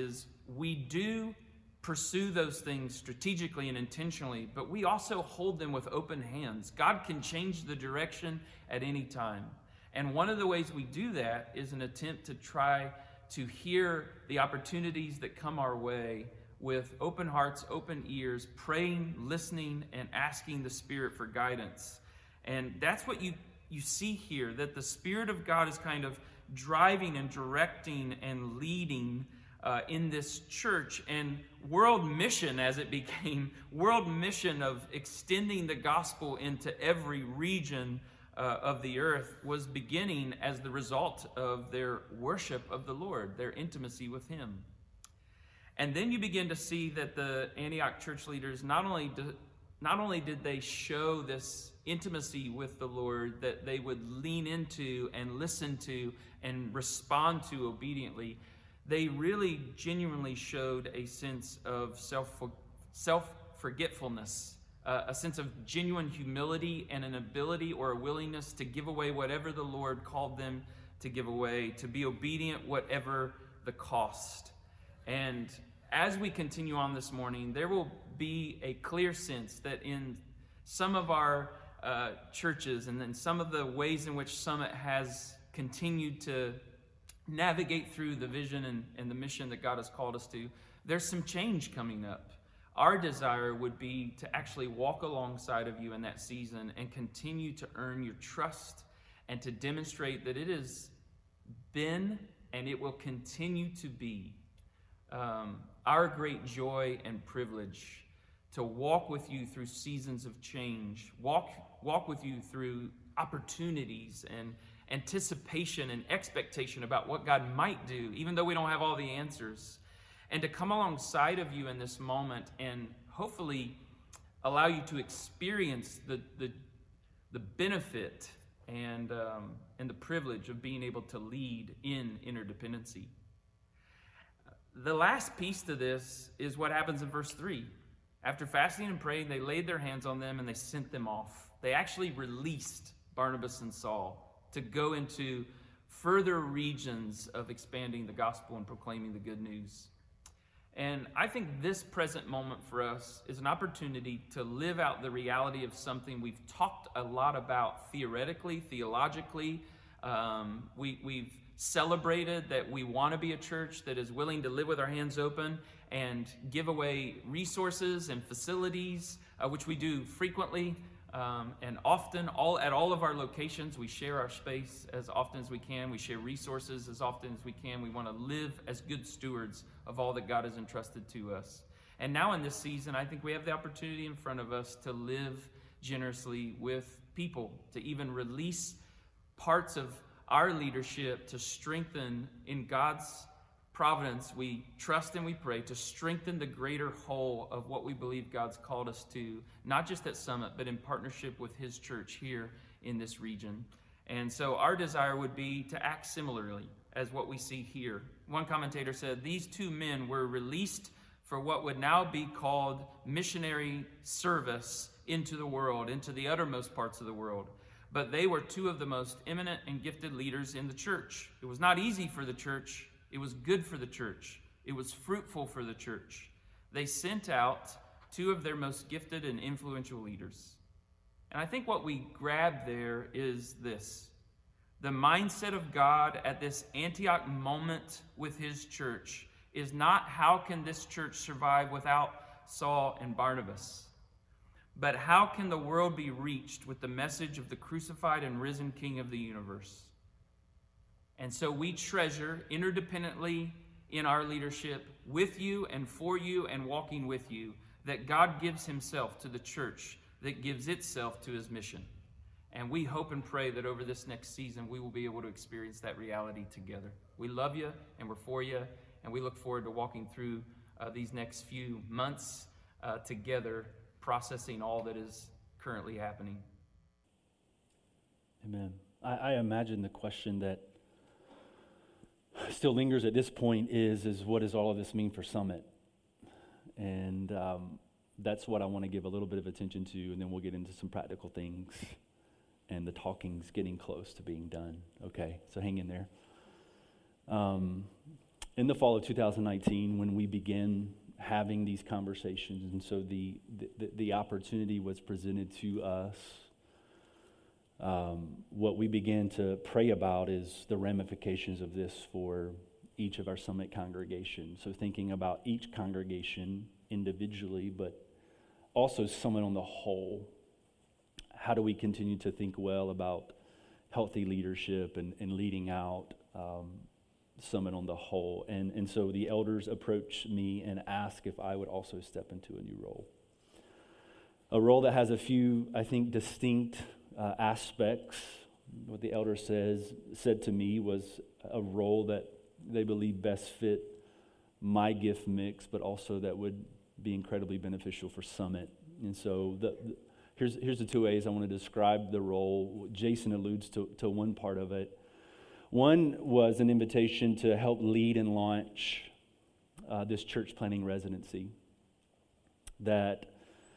we do pursue those things strategically and intentionally, but we also hold them with open hands. God can change the direction at any time. And one of the ways we do that is an attempt to try to hear the opportunities that come our way with open hearts, open ears, praying, listening, and asking the Spirit for guidance. And that's what you see here, that the Spirit of God is kind of driving and directing and leading in this church. And world mission, as it became, world mission of extending the gospel into every region of the earth was beginning as the result of their worship of the Lord, their intimacy with Him. And then you begin to see that the Antioch church leaders not only did they show this intimacy with the Lord that they would lean into and listen to and respond to obediently, they really genuinely showed a sense of self-forgetfulness, a sense of genuine humility and an ability or a willingness to give away whatever the Lord called them to give away, to be obedient whatever the cost. And as we continue on this morning, there will be a clear sense that in some of our churches and then some of the ways in which Summit has continued to navigate through the vision and the mission that God has called us to, there's some change coming up. Our desire would be to actually walk alongside of you in that season and continue to earn your trust and to demonstrate that it has been and it will continue to be our great joy and privilege to walk with you through seasons of change, walk with you through opportunities and anticipation and expectation about what God might do, even though we don't have all the answers, and to come alongside of you in this moment and hopefully allow you to experience the benefit and the privilege of being able to lead in interdependency. The last piece to this is what happens in verse 3. After fasting and praying, they laid their hands on them and they sent them off. They actually released Barnabas and Saul to go into further regions of expanding the gospel and proclaiming the good news. And I think this present moment for us is an opportunity to live out the reality of something we've talked a lot about theoretically, theologically. We've celebrated that we want to be a church that is willing to live with our hands open and give away resources and facilities, which we do frequently. And often, at all of our locations, we share our space as often as we can. We share resources as often as we can. We want to live as good stewards of all that God has entrusted to us. And now in this season, I think we have the opportunity in front of us to live generously with people, to even release parts of our leadership to strengthen in God's providence. We trust and we pray to strengthen the greater whole of what we believe God's called us to, not just at Summit, but in partnership with His church here in this region. And so our desire would be to act similarly as what we see here. One commentator said, these two men were released for what would now be called missionary service into the world, into the uttermost parts of the world. But they were two of the most eminent and gifted leaders in the church. It was not easy for the church. It was good for the church. It was fruitful for the church. They sent out two of their most gifted and influential leaders. And I think what we grab there is this. The mindset of God at this Antioch moment with His church is not how can this church survive without Saul and Barnabas, but how can the world be reached with the message of the crucified and risen King of the universe? And so we treasure interdependently in our leadership with you and for you and walking with you that God gives Himself to the church that gives itself to His mission. And we hope and pray that over this next season we will be able to experience that reality together. We love you and we're for you, and we look forward to walking through these next few months together, processing all that is currently happening. Amen. I imagine the question that still lingers at this point is what does all of this mean for Summit? And that's what I want to give a little bit of attention to, and then we'll get into some practical things. And the talking's getting close to being done. Okay, so hang in there. in the fall of 2019 when we began having these conversations, and so the opportunity was presented to us. What we began to pray about is the ramifications of this for each of our Summit congregations. So thinking about each congregation individually, but also Summit on the whole. How do we continue to think well about healthy leadership and leading out Summit on the whole? And so the elders approached me and asked if I would also step into a new role. A role that has a few, I think, distinct aspects. What the elder said to me was a role that they believe best fit my gift mix, but also that would be incredibly beneficial for Summit. And so here's the two ways I want to describe the role. Jason alludes to one part of it. One was an invitation to help lead and launch this church planning residency. That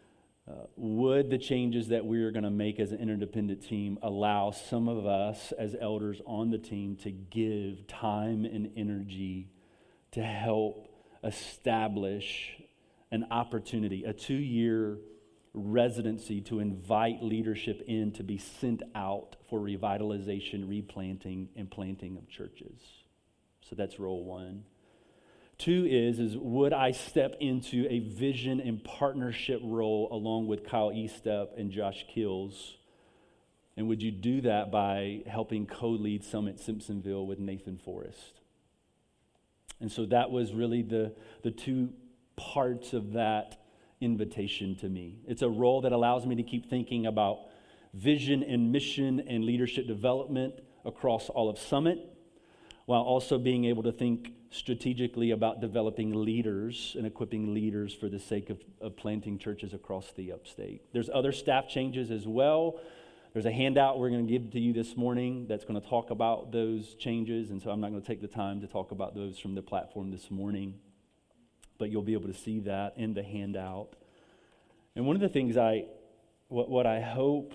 would the changes that we are going to make as an interdependent team allow some of us as elders on the team to give time and energy to help establish an opportunity, a 2-year residency to invite leadership in to be sent out for revitalization, replanting, and planting of churches. So that's role one. 2 is would I step into a vision and partnership role along with Kyle Estep and Josh Kills? And would you do that by helping co-lead Summit Simpsonville with Nathan Forrest? And so that was really the 2 parts of that invitation to me. It's a role that allows me to keep thinking about vision and mission and leadership development across all of Summit, while also being able to think strategically about developing leaders and equipping leaders for the sake of planting churches across the upstate. There's other staff changes as well. There's a handout we're going to give to you this morning that's going to talk about those changes, and so I'm not going to take the time to talk about those from the platform this morning, but you'll be able to see that in the handout. And one of the things what I hope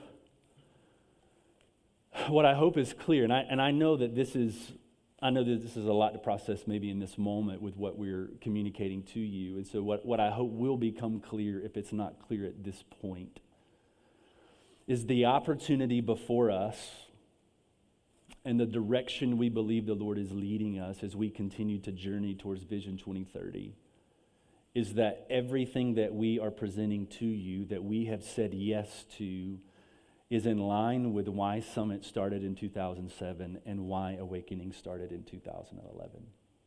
is clear, and I know that this is a lot to process maybe in this moment with what we're communicating to you. And so what I hope will become clear, if it's not clear at this point, is the opportunity before us and the direction we believe the Lord is leading us as we continue to journey towards Vision 2030, is that everything that we are presenting to you, that we have said yes to, is in line with why Summit started in 2007 and why Awakening started in 2011.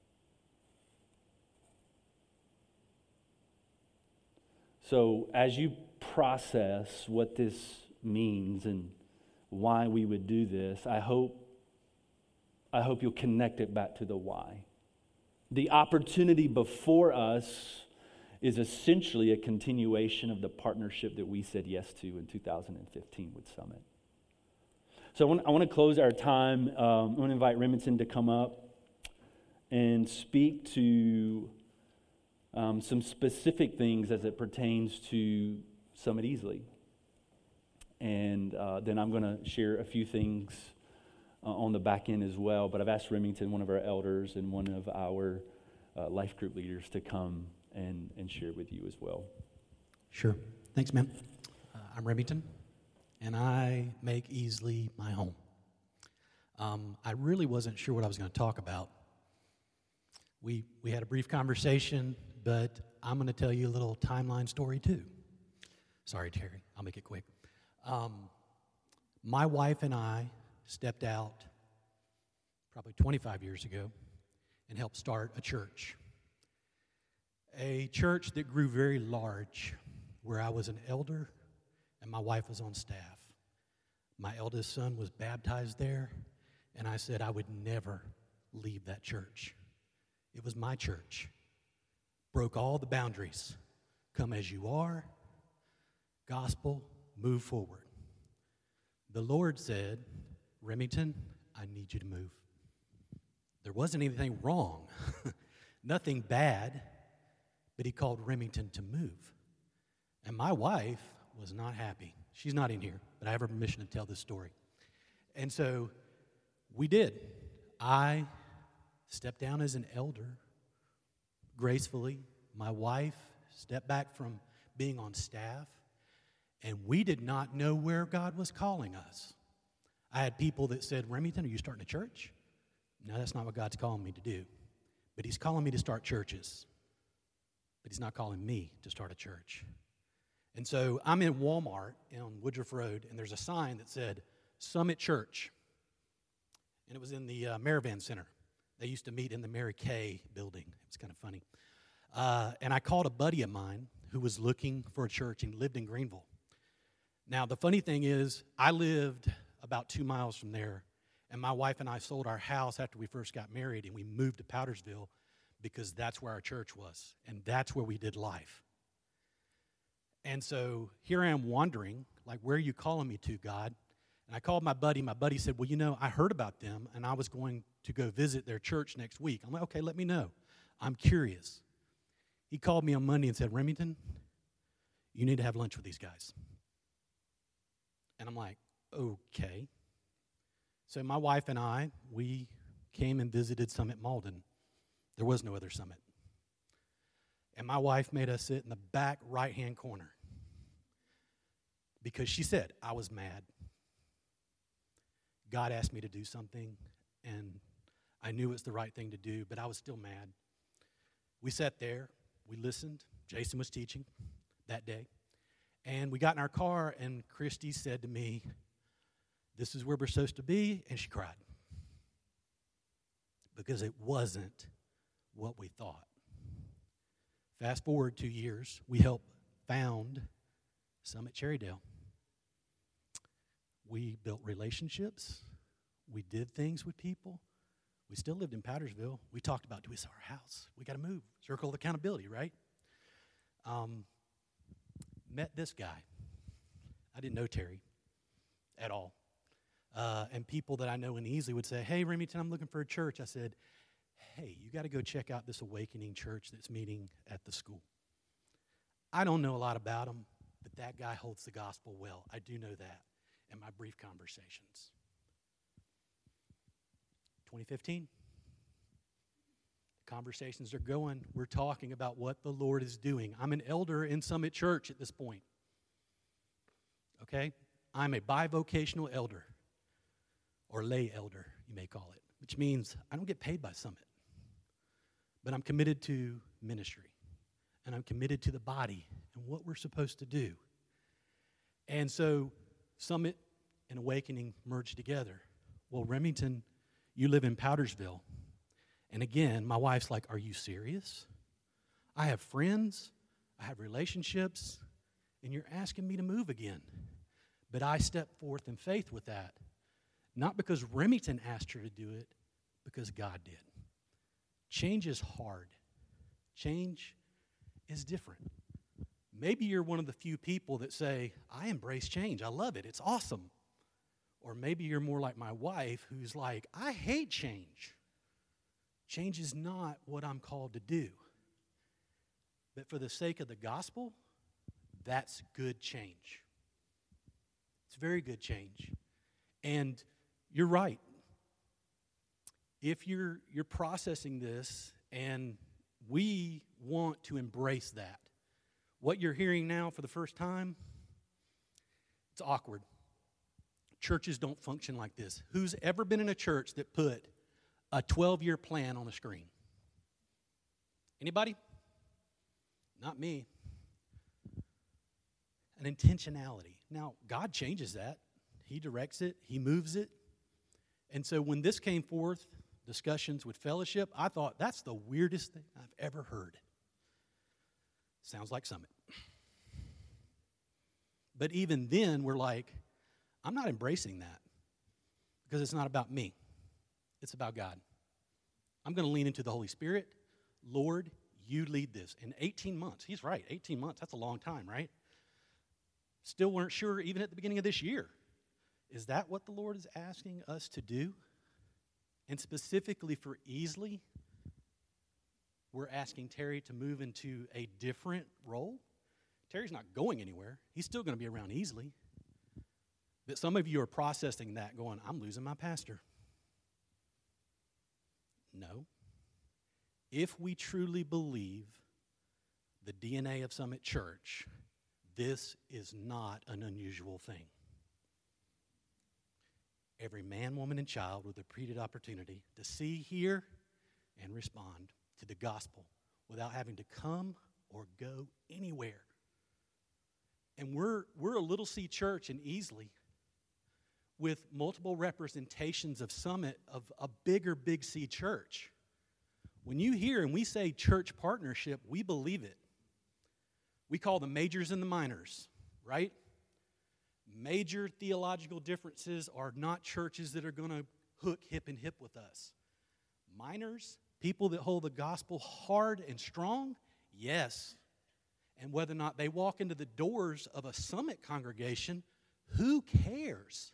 So as you process what this means and why we would do this, I hope you'll connect it back to the why. The opportunity before us is essentially a continuation of the partnership that we said yes to in 2015 with Summit. So I want to close our time. I want to invite Remington to come up and speak to some specific things as it pertains to Summit Easley. And then I'm going to share a few things on the back end as well. But I've asked Remington, one of our elders and one of our life group leaders, to come and share with you as well. Sure. Thanks, man. I'm Remington, and I make Easley my home. I really wasn't sure what I was going to talk about. We had a brief conversation, but I'm going to tell you a little timeline story too. Sorry, Terry. I'll make it quick. My wife and I stepped out probably 25 years ago and helped start a church that grew very large, where I was an elder and my wife was on staff. My eldest son was baptized there, and I said I would never leave that church. It was my church. Broke all the boundaries. Come as you are, gospel, move forward. The Lord said, Remington, I need you to move. There wasn't anything wrong, nothing bad, but he called Remington to move. And my wife was not happy. She's not in here, but I have her permission to tell this story. And so we did. I stepped down as an elder gracefully, my wife stepped back from being on staff, and we did not know where God was calling us. I had people that said, Remington, are you starting a church? No, that's not what God's calling me to do. But he's calling me to start churches. But he's not calling me to start a church. And so I'm in Walmart on Woodruff Road, and there's a sign that said, Summit Church. And it was in the Maravan Center. They used to meet in the Mary Kay building. It was kind of funny. And I called a buddy of mine who was looking for a church and lived in Greenville. Now, the funny thing is, I lived about 2 miles from there, and my wife and I sold our house after we first got married, and we moved to Powdersville because that's where our church was, and that's where we did life. And so here I am wondering, like, where are you calling me to, God? And I called my buddy. My buddy said, well, you know, I heard about them, and I was going to go visit their church next week. I'm like, okay, let me know. I'm curious. He called me on Monday and said, Remington, you need to have lunch with these guys. And I'm like, okay. So my wife and I, we came and visited Summit Malden. There was no other Summit. And my wife made us sit in the back right-hand corner because she said, I was mad. God asked me to do something, and I knew it was the right thing to do, but I was still mad. We sat there. We listened. Jason was teaching that day. And we got in our car, and Christy said to me, this is where we're supposed to be, and she cried. Because it wasn't what we thought. Fast forward 2 years, we helped found Summit Cherrydale. We built relationships. We did things with people. We still lived in Powdersville. We talked about, do we sell our house? We got to move. Circle of accountability, right? Met this guy. I didn't know Terry at all. And people that I know in Easley would say, hey, Remington, I'm looking for a church. I said, hey, you got to go check out this Awakening church that's meeting at the school. I don't know a lot about him, but that guy holds the gospel well. I do know that in my brief conversations. 2015, the conversations are going. We're talking about what the Lord is doing. I'm an elder in Summit Church at this point. Okay? I'm a bivocational elder, or lay elder, you may call it, which means I don't get paid by Summit. But I'm committed to ministry, and I'm committed to the body and what we're supposed to do. And so Summit and Awakening merged together. Well, Remington, you live in Powdersville. And again, my wife's like, are you serious? I have friends, I have relationships, and you're asking me to move again. But I stepped forth in faith with that. Not because Remington asked her to do it, because God did. Change is hard. Change is different. Maybe you're one of the few people that say, I embrace change. I love it. It's awesome. Or maybe you're more like my wife who's like, I hate change. Change is not what I'm called to do. But for the sake of the gospel, that's good change. It's very good change. And you're right. If you're processing this, and we want to embrace that. What you're hearing now for the first time, it's awkward. Churches don't function like this. Who's ever been in a church that put a 12-year plan on a screen? Anybody? Not me. An intentionality. Now, God changes that. He directs it. He moves it. And so when this came forth, discussions with fellowship, I thought, that's the weirdest thing I've ever heard. Sounds like Summit. But even then, we're like, I'm not embracing that because it's not about me. It's about God. I'm going to lean into the Holy Spirit. Lord, you lead this. In 18 months, he's right, 18 months, that's a long time, right? Still weren't sure even at the beginning of this year. Is that what the Lord is asking us to do? And specifically for Easley, we're asking Terry to move into a different role. Terry's not going anywhere. He's still going to be around Easley. But some of you are processing that going, I'm losing my pastor. No. if we truly believe the DNA of Summit Church, this is not an unusual thing. Every man, woman, and child with a repeated opportunity to see, hear, and respond to the gospel without having to come or go anywhere. And we're a Little C church in Easley with multiple representations of Summit of a bigger Big C church. When you hear and we say church partnership, we believe it. We call the majors and the minors, right? Major theological differences are not churches that are going to hook hip and hip with us. Minors, people that hold the gospel hard and strong, yes. And whether or not they walk into the doors of a Summit congregation, who cares?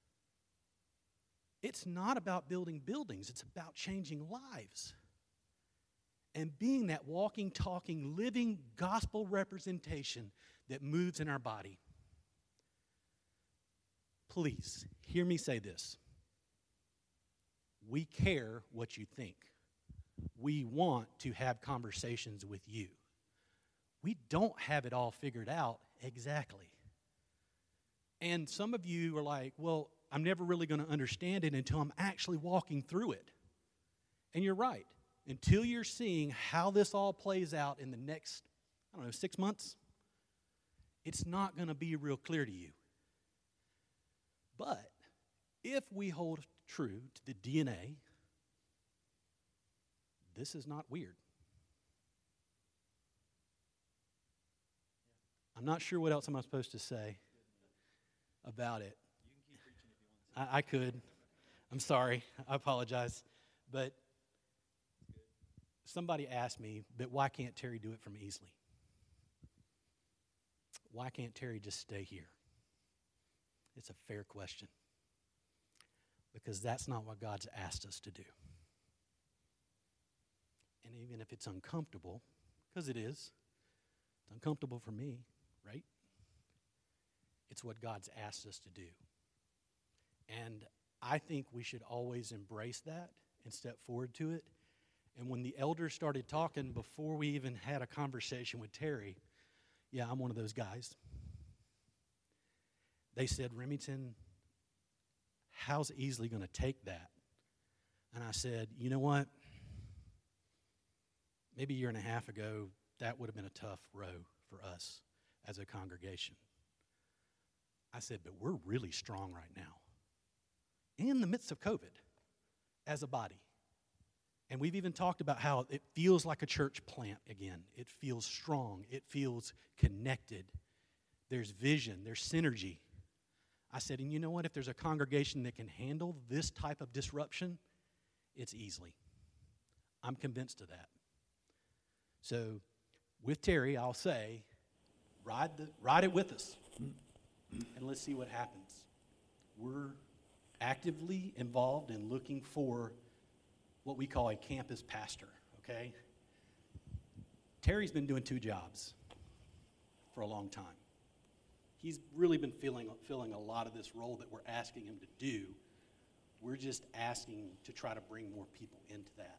It's not about building buildings. It's about changing lives. And being that walking, talking, living gospel representation that moves in our body. Please, hear me say this. We care what you think. We want to have conversations with you. We don't have it all figured out exactly. And some of you are like, well, I'm never really going to understand it until I'm actually walking through it. And you're right. Until you're seeing how this all plays out in the next, 6 months, it's not going to be real clear to you. But if we hold true to the DNA, this is not weird. I'm not sure what else I'm supposed to say about it. You can keep preaching if you want to. I could. I'm sorry. I apologize. But somebody asked me, but why can't Terry do it from Easley? Why can't Terry just stay here? It's a fair question. Because that's not what God's asked us to do. And even if it's uncomfortable, because it is, it's uncomfortable for me, right? It's what God's asked us to do. And I think we should always embrace that and step forward to it. And when the elders started talking before we even had a conversation with Terry, yeah, I'm one of those guys. They said, Remington, how's Easley going to take that? And I said, you know what? Maybe a year and a half ago, that would have been a tough row for us as a congregation. I said, but we're really strong right now. In the midst of COVID, as a body. And we've even talked about how it feels like a church plant again. It feels strong. It feels connected. There's vision. There's synergy. I said, and you know what? If there's a congregation that can handle this type of disruption, it's Easley. I'm convinced of that. So with Terry, I'll say, ride it with us. And let's see what happens. We're actively involved in looking for what we call a campus pastor, okay? Terry's been doing 2 jobs for a long time. He's really been filling a lot of this role that we're asking him to do. We're just asking to try to bring more people into that.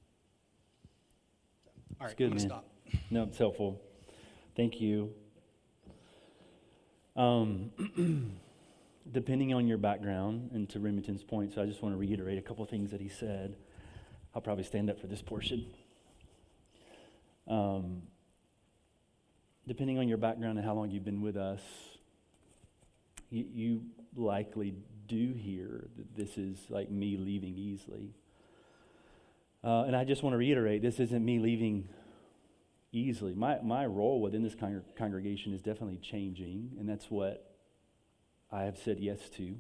So, all right, good, I'm going to man. stop. No, it's helpful. Thank you. Depending on your background, and to Remington's point, so I just want to reiterate a couple of things that he said. I'll probably stand up for this portion. Depending on your background and how long you've been with us, you likely do hear that this is like me leaving Easley. And I just want to reiterate, this isn't me leaving Easley. My role within this congregation is definitely changing, and that's what I have said yes to.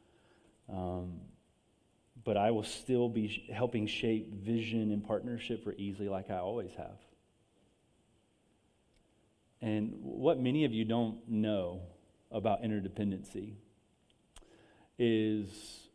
But I will still be helping shape vision and partnership for Easley like I always have. And what many of you don't know about interdependency is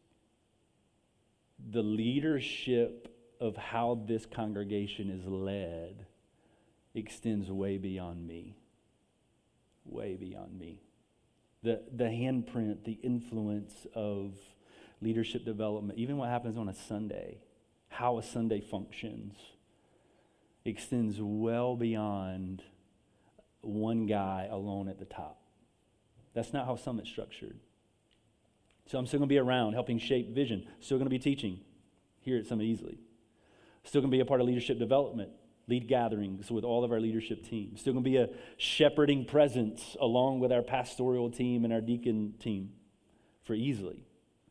the leadership of how this congregation is led extends way beyond me. Way beyond me. The handprint, the influence of leadership development, even what happens on a Sunday, how a Sunday functions, extends well beyond one guy alone at the top. That's not how Summit's structured. So I'm still going to be around helping shape vision. Still going to be teaching here at Summit Easley. Still going to be a part of leadership development, lead gatherings with all of our leadership team. Still going to be a shepherding presence along with our pastoral team and our deacon team for Easley.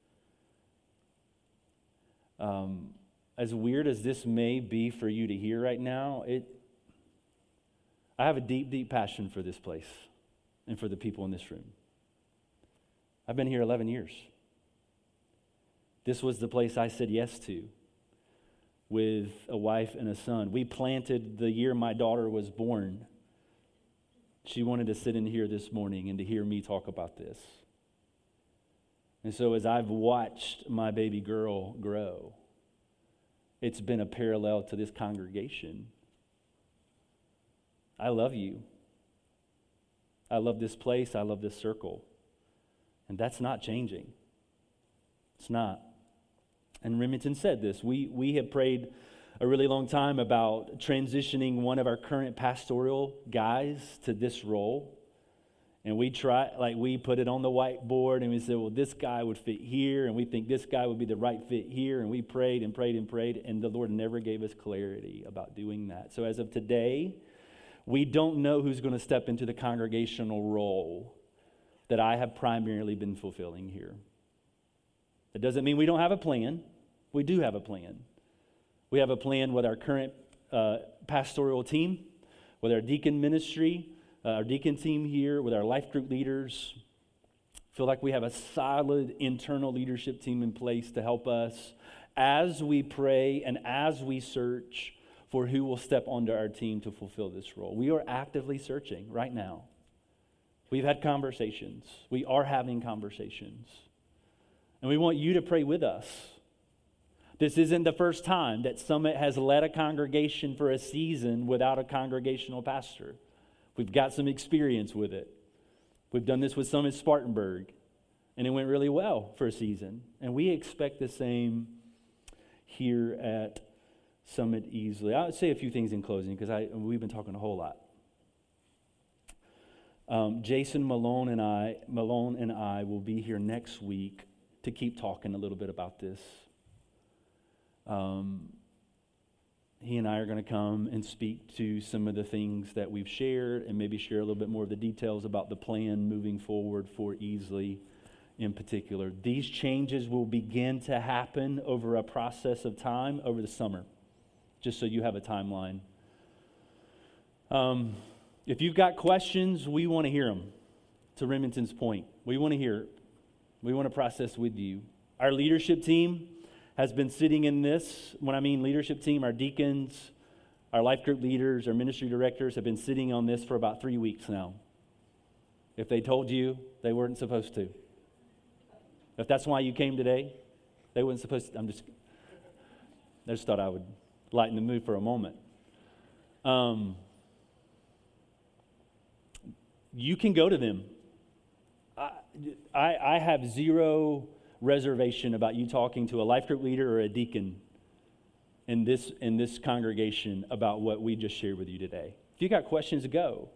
As weird as this may be for you to hear right now, I have a deep, deep passion for this place and for the people in this room. I've been here 11 years. This was the place I said yes to with a wife and a son. We planted the year my daughter was born. She wanted to sit in here this morning and to hear me talk about this. And so as I've watched my baby girl grow, it's been a parallel to this congregation. I love you. I love this place. I love this circle. And that's not changing. It's not. And Remington said this. We have prayed a really long time about transitioning one of our current pastoral guys to this role. And we put it on the whiteboard and we said, well, this guy would fit here, and we think this guy would be the right fit here. And we prayed and prayed and prayed, and the Lord never gave us clarity about doing that. So as of today, we don't know who's going to step into the congregational role that I have primarily been fulfilling here. It doesn't mean we don't have a plan. We do have a plan. We have a plan with our current pastoral team, with our deacon ministry, our deacon team here, with our life group leaders. Feel like we have a solid internal leadership team in place to help us as we pray and as we search for who will step onto our team to fulfill this role. We are actively searching right now. We've had conversations. We are having conversations. And we want you to pray with us. This isn't the first time that Summit has led a congregation for a season without a congregational pastor. We've got some experience with it. We've done this with Summit Spartanburg, and it went really well for a season. And we expect the same here at Summit Easley. I'll say a few things in closing because we've been talking a whole lot. Jason Malone and I will be here next week to keep talking a little bit about this. He and I are going to come and speak to some of the things that we've shared and maybe share a little bit more of the details about the plan moving forward for Easley in particular. These changes will begin to happen over a process of time over the summer, just so you have a timeline. If you've got questions, we want to hear them. To Remington's point, we want to hear it. We want to process with you. Our leadership team has been sitting in this. When I mean leadership team, our deacons, our life group leaders, our ministry directors have been sitting on this for about 3 weeks now. If they told you, they weren't supposed to. If that's why you came today, they weren't supposed to. I just thought I would lighten the mood for a moment. You can go to them. I have zero reservation about you talking to a life group leader or a deacon in this congregation about what we just shared with you today. If you got questions, go.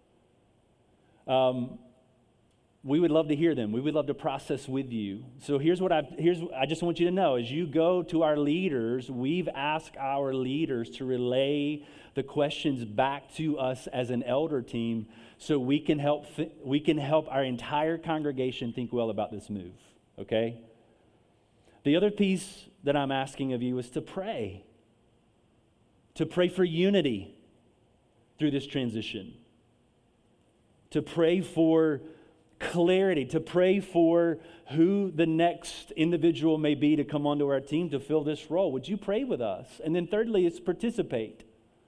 We would love to hear them. We would love to process with you. So I just want you to know, as you go to our leaders, we've asked our leaders to relay the questions back to us as an elder team so we can help our entire congregation think well about this move, okay? The other piece that I'm asking of you is to pray for unity through this transition, to pray for clarity, to pray for who the next individual may be to come onto our team to fill this role. Would you pray with us? And then thirdly, is participate.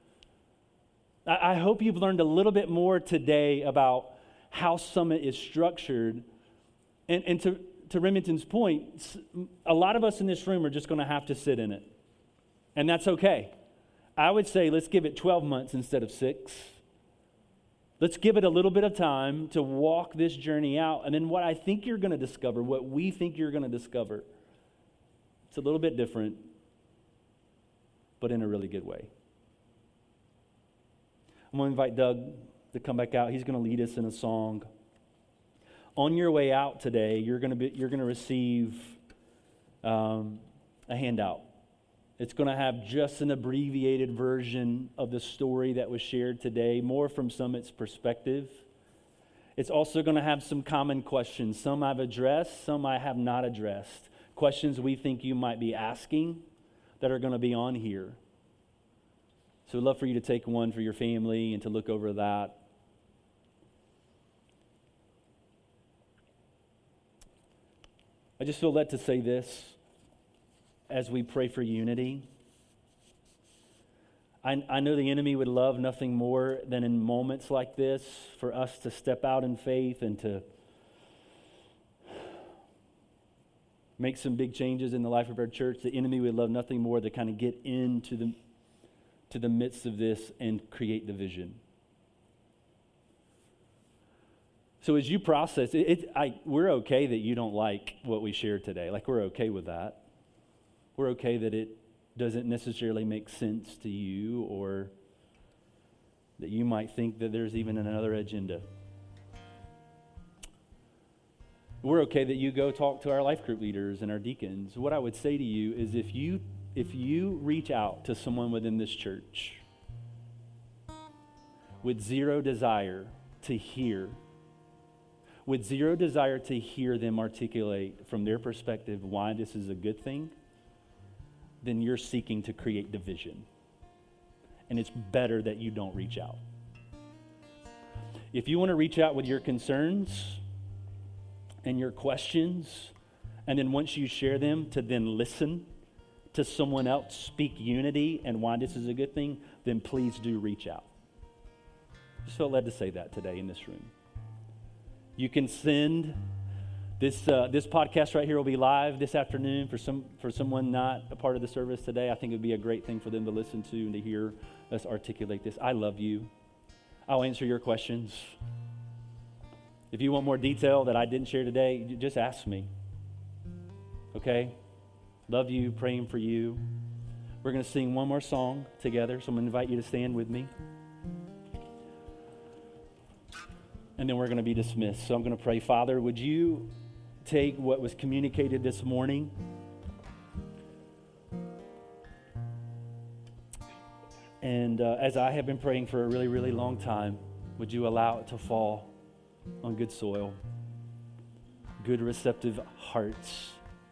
I hope you've learned a little bit more today about how Summit is structured. And to Remington's point, a lot of us in this room are just going to have to sit in it. And that's okay. I would say let's give it 12 months instead of 6. Let's give it a little bit of time to walk this journey out. And then what I think you're going to discover, what we think you're going to discover, it's a little bit different, but in a really good way. I'm going to invite Doug to come back out. He's going to lead us in a song. On your way out today, you're going to receive a handout. It's going to have just an abbreviated version of the story that was shared today, more from Summit's perspective. It's also going to have some common questions. Some I've addressed, some I have not addressed. Questions we think you might be asking that are going to be on here. So we'd love for you to take one for your family and to look over that. I just feel led to say this as we pray for unity. I know the enemy would love nothing more than in moments like this for us to step out in faith and to make some big changes in the life of our church. The enemy would love nothing more to kind of get into the midst of this and create division. So as you process, we're okay that you don't like what we shared today. Like, we're okay with that. We're okay that it doesn't necessarily make sense to you, or that you might think that there's even another agenda. We're okay that you go talk to our life group leaders and our deacons. What I would say to you is if you reach out to someone within this church with zero desire to hear them articulate from their perspective why this is a good thing, then you're seeking to create division. And it's better that you don't reach out. If you want to reach out with your concerns and your questions, and then once you share them, to then listen to someone else speak unity and why this is a good thing, then please do reach out. Just felt led to say that today in this room. You can send this podcast right here will be live this afternoon for someone not a part of the service today. I think it would be a great thing for them to listen to and to hear us articulate this. I love you. I'll answer your questions. If you want more detail that I didn't share today, just ask me. Okay? Love you, praying for you. We're going to sing one more song together, so I'm going to invite you to stand with me. And then we're going to be dismissed. So I'm going to pray. Father, would you take what was communicated this morning and as I have been praying for a really, really long time, would you allow it to fall on good soil, good receptive hearts.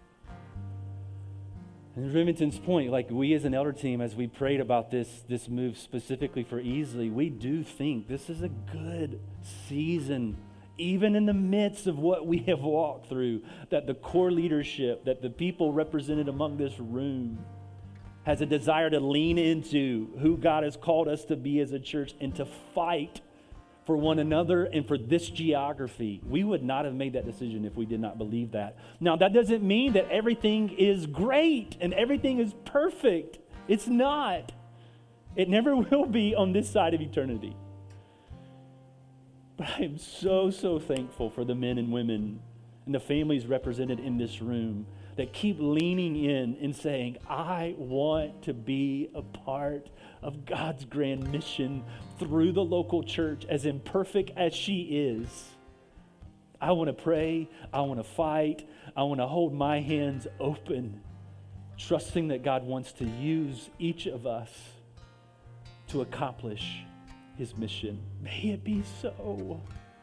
And Remington's point, like we as an elder team, as we prayed about this move specifically for Easley, we do think this is a good season, even in the midst of what we have walked through, that the core leadership, that the people represented among this room has a desire to lean into who God has called us to be as a church and to fight for one another and for this geography. We would not have made that decision if we did not believe that. Now, that doesn't mean that everything is great and everything is perfect. It's not. It never will be on this side of eternity. But I am so, so thankful for the men and women and the families represented in this room that keep leaning in and saying, I want to be a part of God's grand mission through the local church, as imperfect as she is. I want to pray. I want to fight. I want to hold my hands open, trusting that God wants to use each of us to accomplish his mission. May it be so.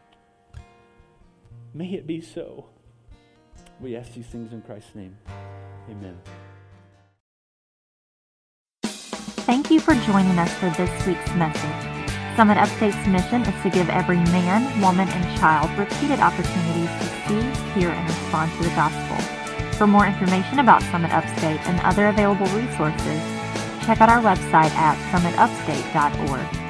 May it be so. We ask these things in Christ's name. Amen. Thank you for joining us for this week's message. Summit Upstate's mission is to give every man, woman, and child repeated opportunities to see, hear, and respond to the gospel. For more information about Summit Upstate and other available resources, check out our website at summitupstate.org.